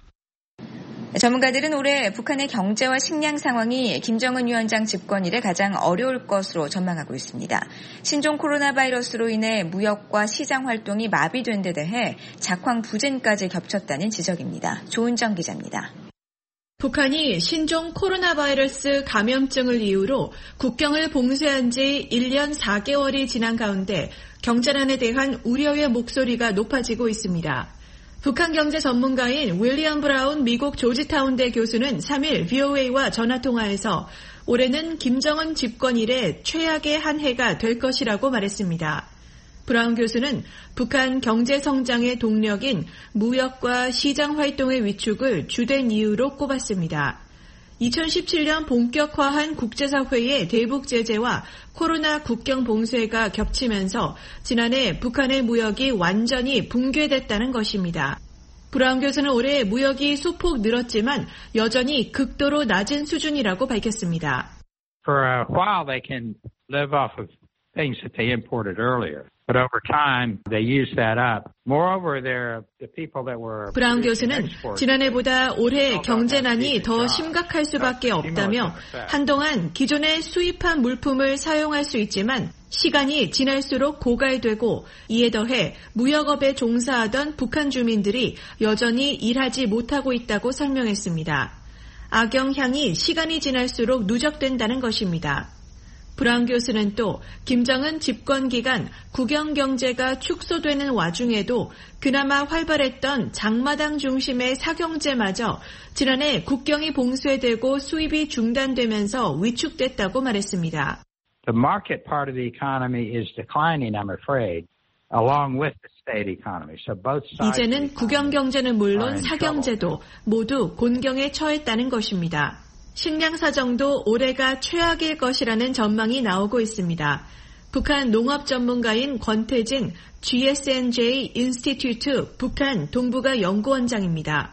전문가들은 올해 북한의 경제와 식량 상황이 김정은 위원장 집권 이래 가장 어려울 것으로 전망하고 있습니다. 신종 코로나 바이러스로 인해 무역과 시장 활동이 마비된 데 대해 작황 부진까지 겹쳤다는 지적입니다. 조은정 기자입니다. 북한이 신종 코로나 바이러스 감염증을 이유로 국경을 봉쇄한 지 일 년 사 개월이 지난 가운데 경제난에 대한 우려의 목소리가 높아지고 있습니다. 북한 경제 전문가인 윌리엄 브라운 미국 조지타운대 교수는 삼 일 브이오에이와 전화통화에서 올해는 김정은 집권 이래 최악의 한 해가 될 것이라고 말했습니다. 브라운 교수는 북한 경제 성장의 동력인 무역과 시장 활동의 위축을 주된 이유로 꼽았습니다. 이천십칠 년 본격화한 국제사회의 대북 제재와 코로나 국경 봉쇄가 겹치면서 지난해 북한의 무역이 완전히 붕괴됐다는 것입니다. 브라운 교수는 올해 무역이 소폭 늘었지만 여전히 극도로 낮은 수준이라고 밝혔습니다. For a while they can live off of things that they imported earlier. But over time, they used that up. Moreover, there the people that were 브라운 교수는 지난해보다 올해 경제난이 더 심각할 수밖에 없다며 한동안 기존에 수입한 물품을 사용할 수 있지만 시간이 지날수록 고갈되고 이에 더해 무역업에 종사하던 북한 주민들이 여전히 일하지 못하고 있다고 설명했습니다. 악영향이 시간이 지날수록 누적된다는 것입니다. 브라운 교수는 또 김정은 집권 기간 국영 경제가 축소되는 와중에도 그나마 활발했던 장마당 중심의 사경제마저 지난해 국경이 봉쇄되고 수입이 중단되면서 위축됐다고 말했습니다. The market part of the economy is declining, I'm afraid, along with the state economy. So both sides. 이제는 국영 경제는 물론 사경제도 모두 곤경에 처했다는 것입니다. 식량 사정도 올해가 최악일 것이라는 전망이 나오고 있습니다. 북한 농업 전문가인 권태진 지에스엔제이 인스티튜트 북한 동북아 연구원장입니다.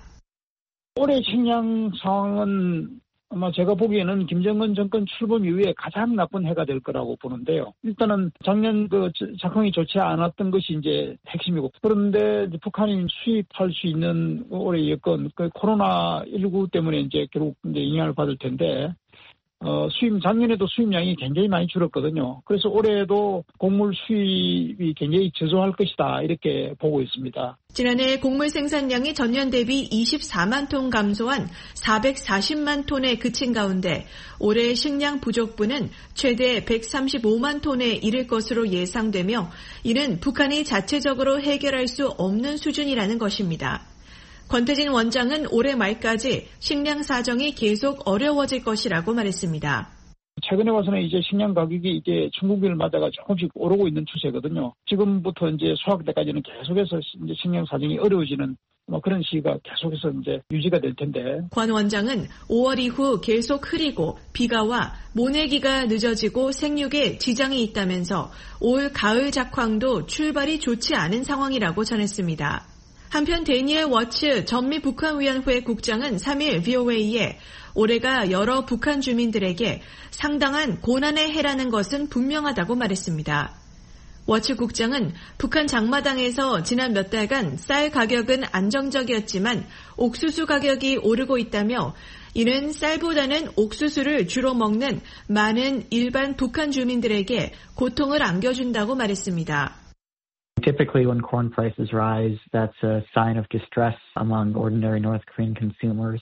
올해 식량 상황은 아마 제가 보기에는 김정은 정권 출범 이후에 가장 나쁜 해가 될 거라고 보는데요. 일단은 작년 그 작황이 좋지 않았던 것이 이제 핵심이고, 그런데 북한이 수입할 수 있는 올해 여건 그 코로나십구 때문에 이제 결국 이제 영향을 받을 텐데, 어, 수입, 작년에도 수입량이 굉장히 많이 줄었거든요. 그래서 올해도 곡물 수입이 굉장히 저조할 것이다, 이렇게 보고 있습니다. 지난해 곡물 생산량이 전년 대비 이십사만 톤 감소한 사백사십만 톤에 그친 가운데 올해 식량 부족분은 최대 백삼십오만 톤에 이를 것으로 예상되며, 이는 북한이 자체적으로 해결할 수 없는 수준이라는 것입니다. 권태진 원장은 올해 말까지 식량 사정이 계속 어려워질 것이라고 말했습니다. 최근에 와서는 이제 식량 가격이 이제 중국일마다가 조금씩 오르고 있는 추세거든요. 지금부터 이제 수확 때까지는 계속해서 이제 식량 사정이 어려워지는 뭐 그런 시기가 계속해서 이제 유지가 될 텐데. 권 원장은 오월 이후 계속 흐리고 비가 와 모내기가 늦어지고 생육에 지장이 있다면서 올 가을 작황도 출발이 좋지 않은 상황이라고 전했습니다. 한편 데니엘 워츠 전미 북한위원회 국장은 삼 일 브이오에이에 올해가 여러 북한 주민들에게 상당한 고난의 해라는 것은 분명하다고 말했습니다. 워츠 국장은 북한 장마당에서 지난 몇 달간 쌀 가격은 안정적이었지만 옥수수 가격이 오르고 있다며, 이는 쌀보다는 옥수수를 주로 먹는 많은 일반 북한 주민들에게 고통을 안겨준다고 말했습니다. Typically, when corn prices rise, that's a sign of distress among ordinary North Korean consumers.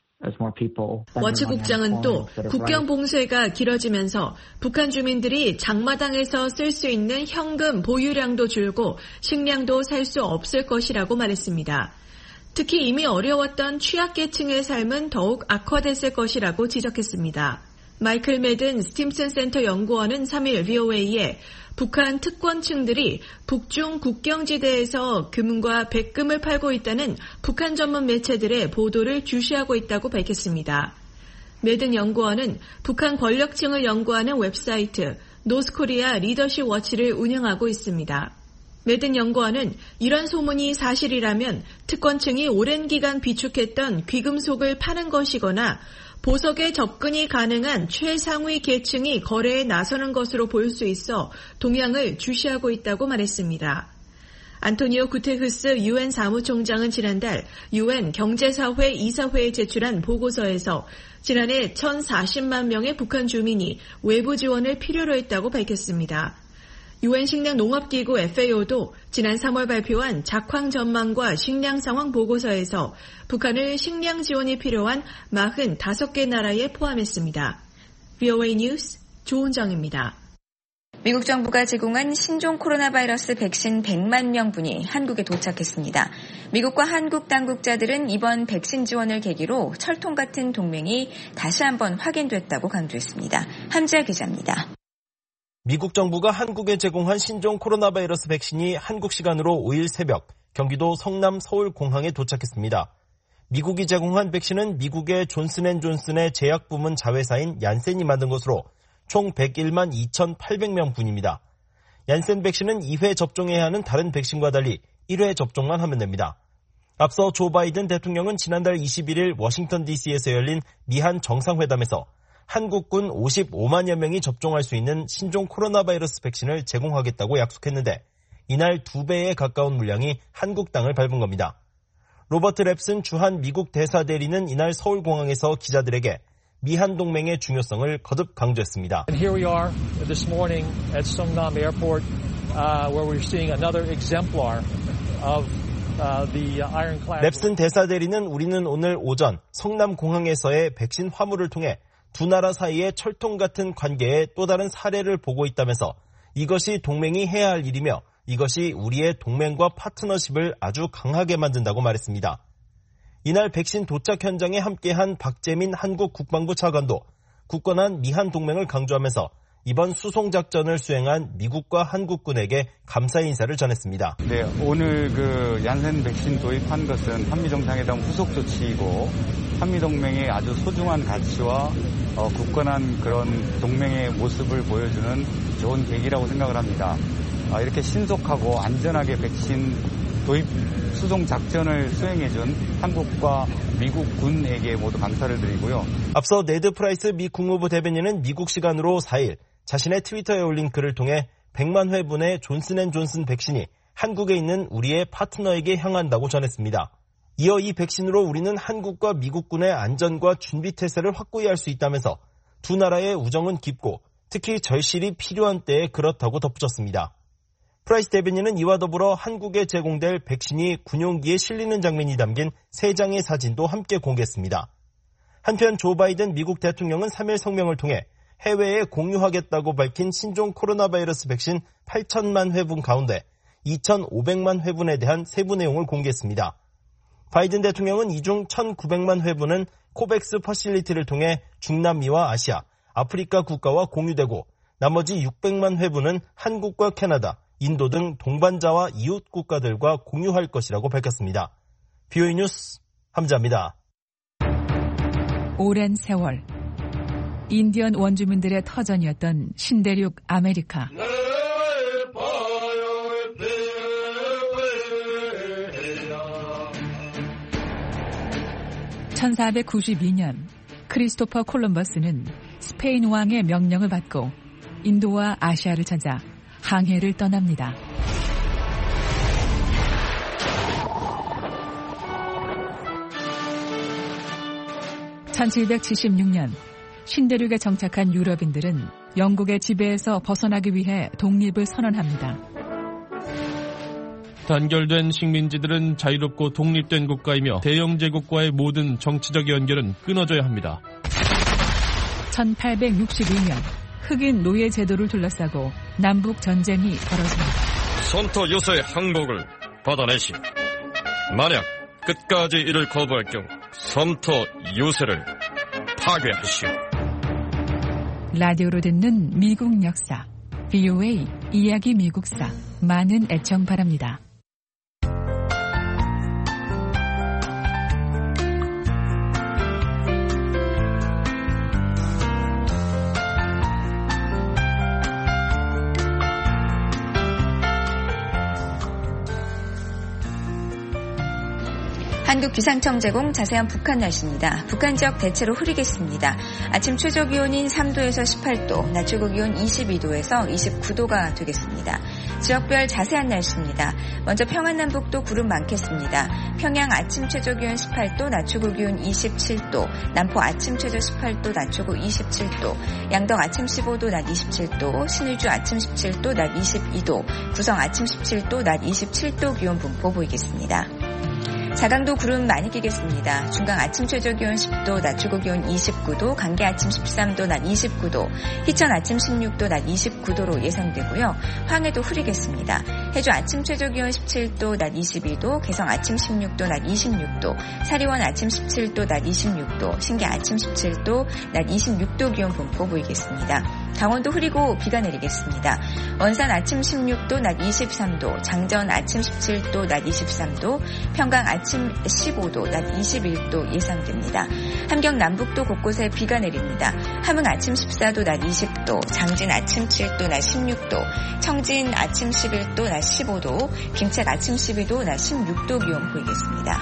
워츠 국장은 또 국경 봉쇄가 길어지면서 북한 주민들이 장마당에서 쓸 수 있는 현금 보유량도 줄고 식량도 살 수 없을 것이라고 말했습니다. 특히 이미 어려웠던 취약계층의 삶은 더욱 악화됐을 것이라고 지적했습니다. 마이클 매든 스팀슨 센터 연구원은 삼 일 브이오에이에 북한 특권층들이 북중 국경지대에서 금과 백금을 팔고 있다는 북한 전문 매체들의 보도를 주시하고 있다고 밝혔습니다. 매든 연구원은 북한 권력층을 연구하는 웹사이트 노스코리아 리더십 워치를 운영하고 있습니다. 매든 연구원은 이런 소문이 사실이라면 특권층이 오랜 기간 비축했던 귀금속을 파는 것이거나 보석에 접근이 가능한 최상위 계층이 거래에 나서는 것으로 볼 수 있어 동향을 주시하고 있다고 말했습니다. 안토니오 구테르스 유엔 사무총장은 지난달 유엔 경제사회 이사회에 제출한 보고서에서 지난해 천사십만 명의 북한 주민이 외부 지원을 필요로 했다고 밝혔습니다. 유엔 식량농업기구 에프에이오도 지난 삼월 발표한 작황 전망과 식량 상황 보고서에서 북한을 식량 지원이 필요한 사십오 개 나라에 포함했습니다. 브이오에이 뉴스 조은정입니다. 미국 정부가 제공한 신종 코로나 바이러스 백신 백만 명분이 한국에 도착했습니다. 미국과 한국 당국자들은 이번 백신 지원을 계기로 철통 같은 동맹이 다시 한번 확인됐다고 강조했습니다. 함지아 기자입니다. 미국 정부가 한국에 제공한 신종 코로나 바이러스 백신이 한국 시간으로 오 일 새벽 경기도 성남 서울공항에 도착했습니다. 미국이 제공한 백신은 미국의 존슨앤존슨의 제약부문 자회사인 얀센이 만든 것으로 총 백일만 이천팔백 명분입니다. 얀센 백신은 이 회 접종해야 하는 다른 백신과 달리 일 회 접종만 하면 됩니다. 앞서 조 바이든 대통령은 지난달 이십일 일 워싱턴 디씨에서 열린 미한 정상회담에서 한국군 오십오만여 명이 접종할 수 있는 신종 코로나 바이러스 백신을 제공하겠다고 약속했는데 이날 두 배에 가까운 물량이 한국 땅을 밟은 겁니다. 로버트 랩슨 주한 미국 대사대리는 이날 서울공항에서 기자들에게 미한 동맹의 중요성을 거듭 강조했습니다. And here we are this morning at Songnam Airport, uh, where we're seeing another exemplar of uh, the ironclad. 랩슨 대사대리는 우리는 오늘 오전 성남공항에서의 백신 화물을 통해 두 나라 사이의 철통 같은 관계의 또 다른 사례를 보고 있다면서 이것이 동맹이 해야 할 일이며 이것이 우리의 동맹과 파트너십을 아주 강하게 만든다고 말했습니다. 이날 백신 도착 현장에 함께한 박재민 한국 국방부 차관도 굳건한 미한 동맹을 강조하면서 이번 수송작전을 수행한 미국과 한국군에게 감사 인사를 전했습니다. 네, 오늘 그 얀센 백신 도입한 것은 한미정상회담 후속 조치이고 한미동맹의 아주 소중한 가치와 어, 굳건한 그런 동맹의 모습을 보여주는 좋은 계기라고 생각을 합니다. 어, 이렇게 신속하고 안전하게 백신 도입 수송 작전을 수행해준 한국과 미국 군에게 모두 감사를 드리고요. 앞서 네드 프라이스 미 국무부 대변인은 미국 시간으로 사 일 자신의 트위터에 올린 글을 통해 백만 회분의 존슨앤존슨 백신이 한국에 있는 우리의 파트너에게 향한다고 전했습니다. 이어 이 백신으로 우리는 한국과 미국군의 안전과 준비 태세를 확고히 할 수 있다면서 두 나라의 우정은 깊고 특히 절실히 필요한 때에 그렇다고 덧붙였습니다. 프라이스 대변인은 이와 더불어 한국에 제공될 백신이 군용기에 실리는 장면이 담긴 세 장의 사진도 함께 공개했습니다. 한편 조 바이든 미국 대통령은 삼 일 성명을 통해 해외에 공유하겠다고 밝힌 신종 코로나 바이러스 백신 팔천만 회분 가운데 이천오백만 회분에 대한 세부 내용을 공개했습니다. 바이든 대통령은 이 중 천구백만 회분은 코백스 퍼실리티를 통해 중남미와 아시아, 아프리카 국가와 공유되고 나머지 육백만 회분은 한국과 캐나다, 인도 등 동반자와 이웃 국가들과 공유할 것이라고 밝혔습니다. 비오이 뉴스 함자입니다. 오랜 세월 인디언 원주민들의 터전이었던 신대륙 아메리카. 천사백구십이 년 크리스토퍼 콜럼버스는 스페인 왕의 명령을 받고 인도와 아시아를 찾아 항해를 떠납니다. 천칠백칠십육 년 신대륙에 정착한 유럽인들은 영국의 지배에서 벗어나기 위해 독립을 선언합니다. 단결된 식민지들은 자유롭고 독립된 국가이며 대영 제국과의 모든 정치적 연결은 끊어져야 합니다. 천팔백육십이 년 흑인 노예 제도를 둘러싸고 남북 전쟁이 벌어집니다. 손톱 요소의 항복을 받아내시. 만약 끝까지 이를 거부할 경우 손톱 요새를 파괴하시오. 라디오로 듣는 미국 역사, 비오에이 이야기 미국사, 많은 애청 바랍니다. 한국 기상청 제공 자세한 북한 날씨입니다. 북한 지역 대체로 흐리겠습니다. 아침 최저 기온인 삼 도에서 십팔 도, 낮 최고 기온 이십이 도에서 이십구 도가 되겠습니다. 지역별 자세한 날씨입니다. 먼저 평안남북도 구름 많겠습니다. 평양 아침 최저 기온 십팔 도, 낮 최고 기온 이십칠 도, 남포 아침 최저 십팔 도, 낮 최고 이십칠 도, 양덕 아침 십오 도, 낮 이십칠 도, 신의주 아침 십칠 도, 낮 이십이 도, 구성 아침 십칠 도, 낮 이십칠 도 기온 분포 보이겠습니다. 자강도 구름 많이 끼겠습니다. 중강 아침 최저 기온 십 도, 낮 최고 기온 이십구 도, 강계 아침 십삼 도, 낮 이십구 도, 희천 아침 십육 도, 낮 이십구 도로 예상되고요. 황해도 흐리겠습니다. 해주 아침 최저 기온 십칠 도, 낮 이십이 도, 개성 아침 십육 도, 낮 이십육 도, 사리원 아침 십칠 도, 낮 이십육 도, 신계 아침 십칠 도, 낮 이십육 도 기온 분포 보이겠습니다. 강원도 흐리고 비가 내리겠습니다. 원산 아침 십육 도, 낮 이십삼 도, 장전 아침 십칠 도, 낮 이십삼 도, 평강 아침 십오 도, 낮 이십일 도 예상됩니다. 함경 남북도 곳곳에 비가 내립니다. 함흥 아침 십사 도, 낮 이십 도, 장진 아침 칠 도, 낮 십육 도, 청진 아침 십일 도, 낮 십오 도, 김책 아침 십이 도, 낮 십육 도 기온 보이겠습니다.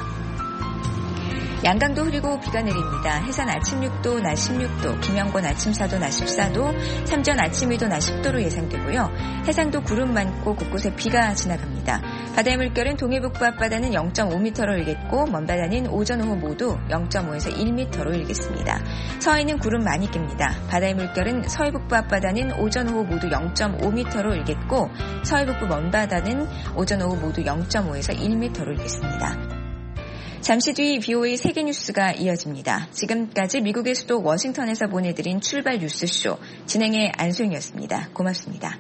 양강도 흐리고 비가 내립니다. 해산 아침 육 도, 낮 십육 도, 김영권 아침 사 도, 낮 십사 도, 삼전 아침 이 도, 낮 십 도로 예상되고요. 해상도 구름 많고 곳곳에 비가 지나갑니다. 바다의 물결은 동해북부 앞바다는 영 점 오 미터로 일겠고 먼바다는 오전 오후 모두 영 점 오에서 일 미터로 일겠습니다. 서해는 구름 많이 낍니다. 바다의 물결은 서해북부 앞바다는 오전 오후 모두 영 점 오 미터로 일겠고 서해북부 먼바다는 오전 오후 모두 영 점 오에서 일 미터로 일겠습니다. 잠시 뒤 비오에이 세계뉴스가 이어집니다. 지금까지 미국의 수도 워싱턴에서 보내드린 출발 뉴스쇼 진행의 안소영이었습니다. 고맙습니다.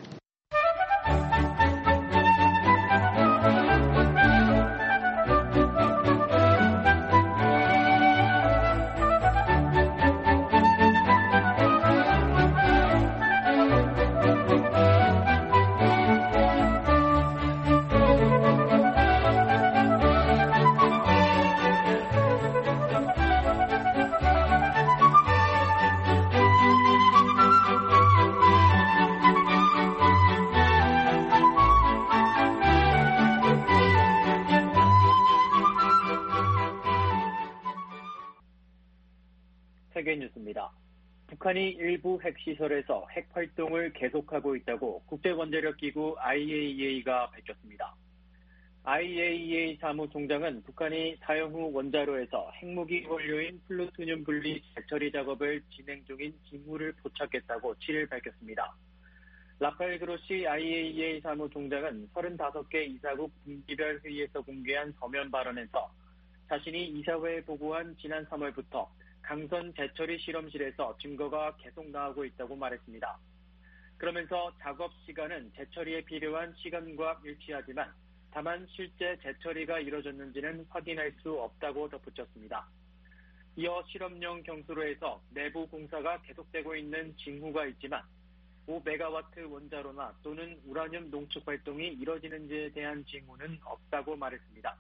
세계뉴스입니다. 북한이 일부 핵시설에서 핵활동을 계속하고 있다고 국제원자력기구 아이에이이에이가 밝혔습니다. 아이에이이에이 사무총장은 북한이 사용 후 원자로에서 핵무기 원료인 플루토늄 분리 재처리 작업을 진행 중인 징후를 포착했다고 칠일 밝혔습니다. 라파엘 그로시 아이에이이에이 사무총장은 서른다섯 개 이사국 분기별 회의에서 공개한 서면 발언에서 자신이 이사회에 보고한 지난 삼월부터 강선 재처리 실험실에서 증거가 계속 나오고 있다고 말했습니다. 그러면서 작업 시간은 재처리에 필요한 시간과 일치하지만 다만 실제 재처리가 이뤄졌는지는 확인할 수 없다고 덧붙였습니다. 이어 실험용 경수로에서 내부 공사가 계속되고 있는 징후가 있지만 오 메가와트 원자로나 또는 우라늄 농축 활동이 이뤄지는지에 대한 징후는 없다고 말했습니다.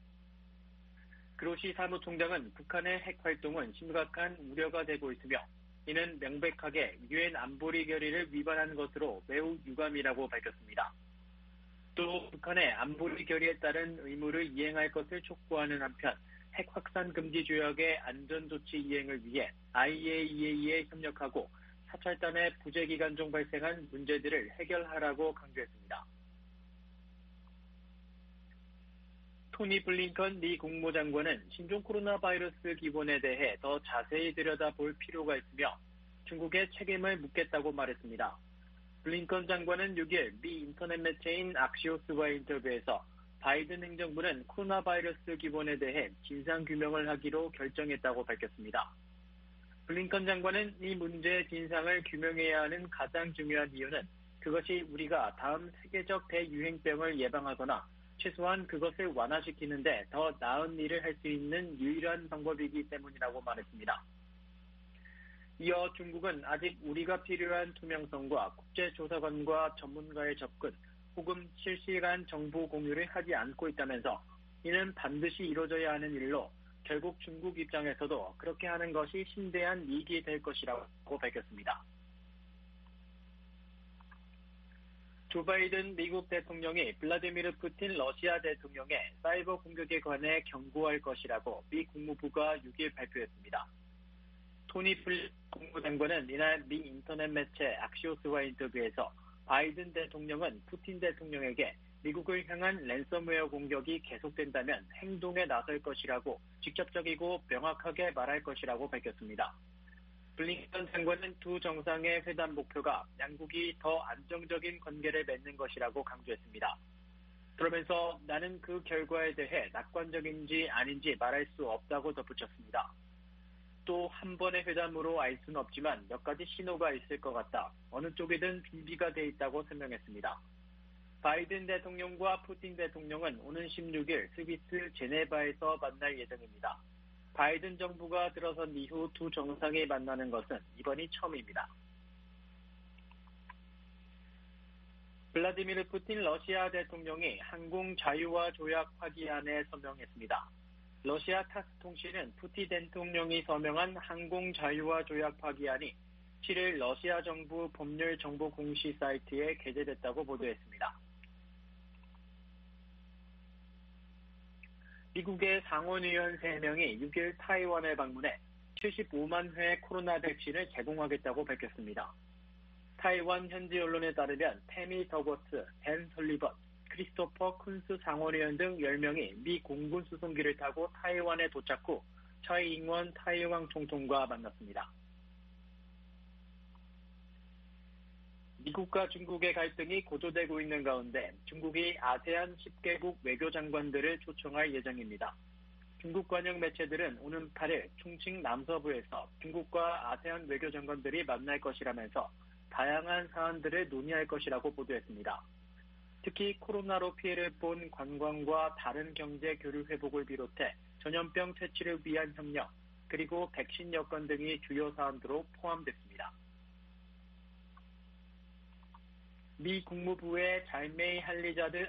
그로시 사무총장은 북한의 핵활동은 심각한 우려가 되고 있으며 이는 명백하게 유엔 안보리 결의를 위반한 것으로 매우 유감이라고 밝혔습니다. 또 북한의 안보리 결의에 따른 의무를 이행할 것을 촉구하는 한편 핵 확산 금지 조약의 안전조치 이행을 위해 아이에이이에이에 협력하고 사찰단의 부재 기간 중 발생한 문제들을 해결하라고 강조했습니다. 토니 블링컨 미 국무장관은 신종 코로나 바이러스 기본에 대해 더 자세히 들여다볼 필요가 있으며 중국에 책임을 묻겠다고 말했습니다. 블링컨 장관은 육일 미 인터넷 매체인 악시오스와의 인터뷰에서 바이든 행정부는 코로나 바이러스 기본에 대해 진상규명을 하기로 결정했다고 밝혔습니다. 블링컨 장관은 이 문제의 진상을 규명해야 하는 가장 중요한 이유는 그것이 우리가 다음 세계적 대유행병을 예방하거나 최소한 그것을 완화시키는데 더 나은 일을 할 수 있는 유일한 방법이기 때문이라고 말했습니다. 이어 중국은 아직 우리가 필요한 투명성과 국제조사관과 전문가의 접근 혹은 실시간 정보 공유를 하지 않고 있다면서 이는 반드시 이루어져야 하는 일로 결국 중국 입장에서도 그렇게 하는 것이 심대한 이익이 될 것이라고 밝혔습니다. 조 바이든 미국 대통령이 블라디미르 푸틴 러시아 대통령의 사이버 공격에 관해 경고할 것이라고 미 국무부가 육일 발표했습니다. 토니 블링컨 국무장관은 이날 미 인터넷 매체 악시오스와 인터뷰에서 바이든 대통령은 푸틴 대통령에게 미국을 향한 랜섬웨어 공격이 계속된다면 행동에 나설 것이라고 직접적이고 명확하게 말할 것이라고 밝혔습니다. 블링컨 장관은 두 정상의 회담 목표가 양국이 더 안정적인 관계를 맺는 것이라고 강조했습니다. 그러면서 나는 그 결과에 대해 낙관적인지 아닌지 말할 수 없다고 덧붙였습니다. 또 한 번의 회담으로 알 수는 없지만 몇 가지 신호가 있을 것 같다. 어느 쪽이든 준비가 돼 있다고 설명했습니다. 바이든 대통령과 푸틴 대통령은 오는 십육일 스위스 제네바에서 만날 예정입니다. 바이든 정부가 들어선 이후 두 정상이 만나는 것은 이번이 처음입니다. 블라디미르 푸틴 러시아 대통령이 항공 자유화 조약 파기안에 서명했습니다. 러시아 타스 통신은 푸틴 대통령이 서명한 항공 자유화 조약 파기안이 칠일 러시아 정부 법률 정보 공시 사이트에 게재됐다고 보도했습니다. 미국의 상원의원 세 명이 육일 타이완을 방문해 칠십오만 회 코로나 백신을 제공하겠다고 밝혔습니다. 타이완 현지 언론에 따르면 태미 더거스, 댄 설리번, 크리스토퍼 쿤스 상원의원 등 열 명이 미 공군 수송기를 타고 타이완에 도착 후 차이 잉원 타이완 총통과 만났습니다. 미국과 중국의 갈등이 고조되고 있는 가운데 중국이 아세안 십 개국 외교장관들을 초청할 예정입니다. 중국 관영 매체들은 오는 팔 일 충칭 남서부에서 중국과 아세안 외교장관들이 만날 것이라면서 다양한 사안들을 논의할 것이라고 보도했습니다. 특히 코로나로 피해를 본 관광과 다른 경제 교류 회복을 비롯해 전염병 퇴치를 위한 협력, 그리고 백신 여건 등이 주요 사안으로 포함됐습니다. 미 국무부의 잘메이 할리자드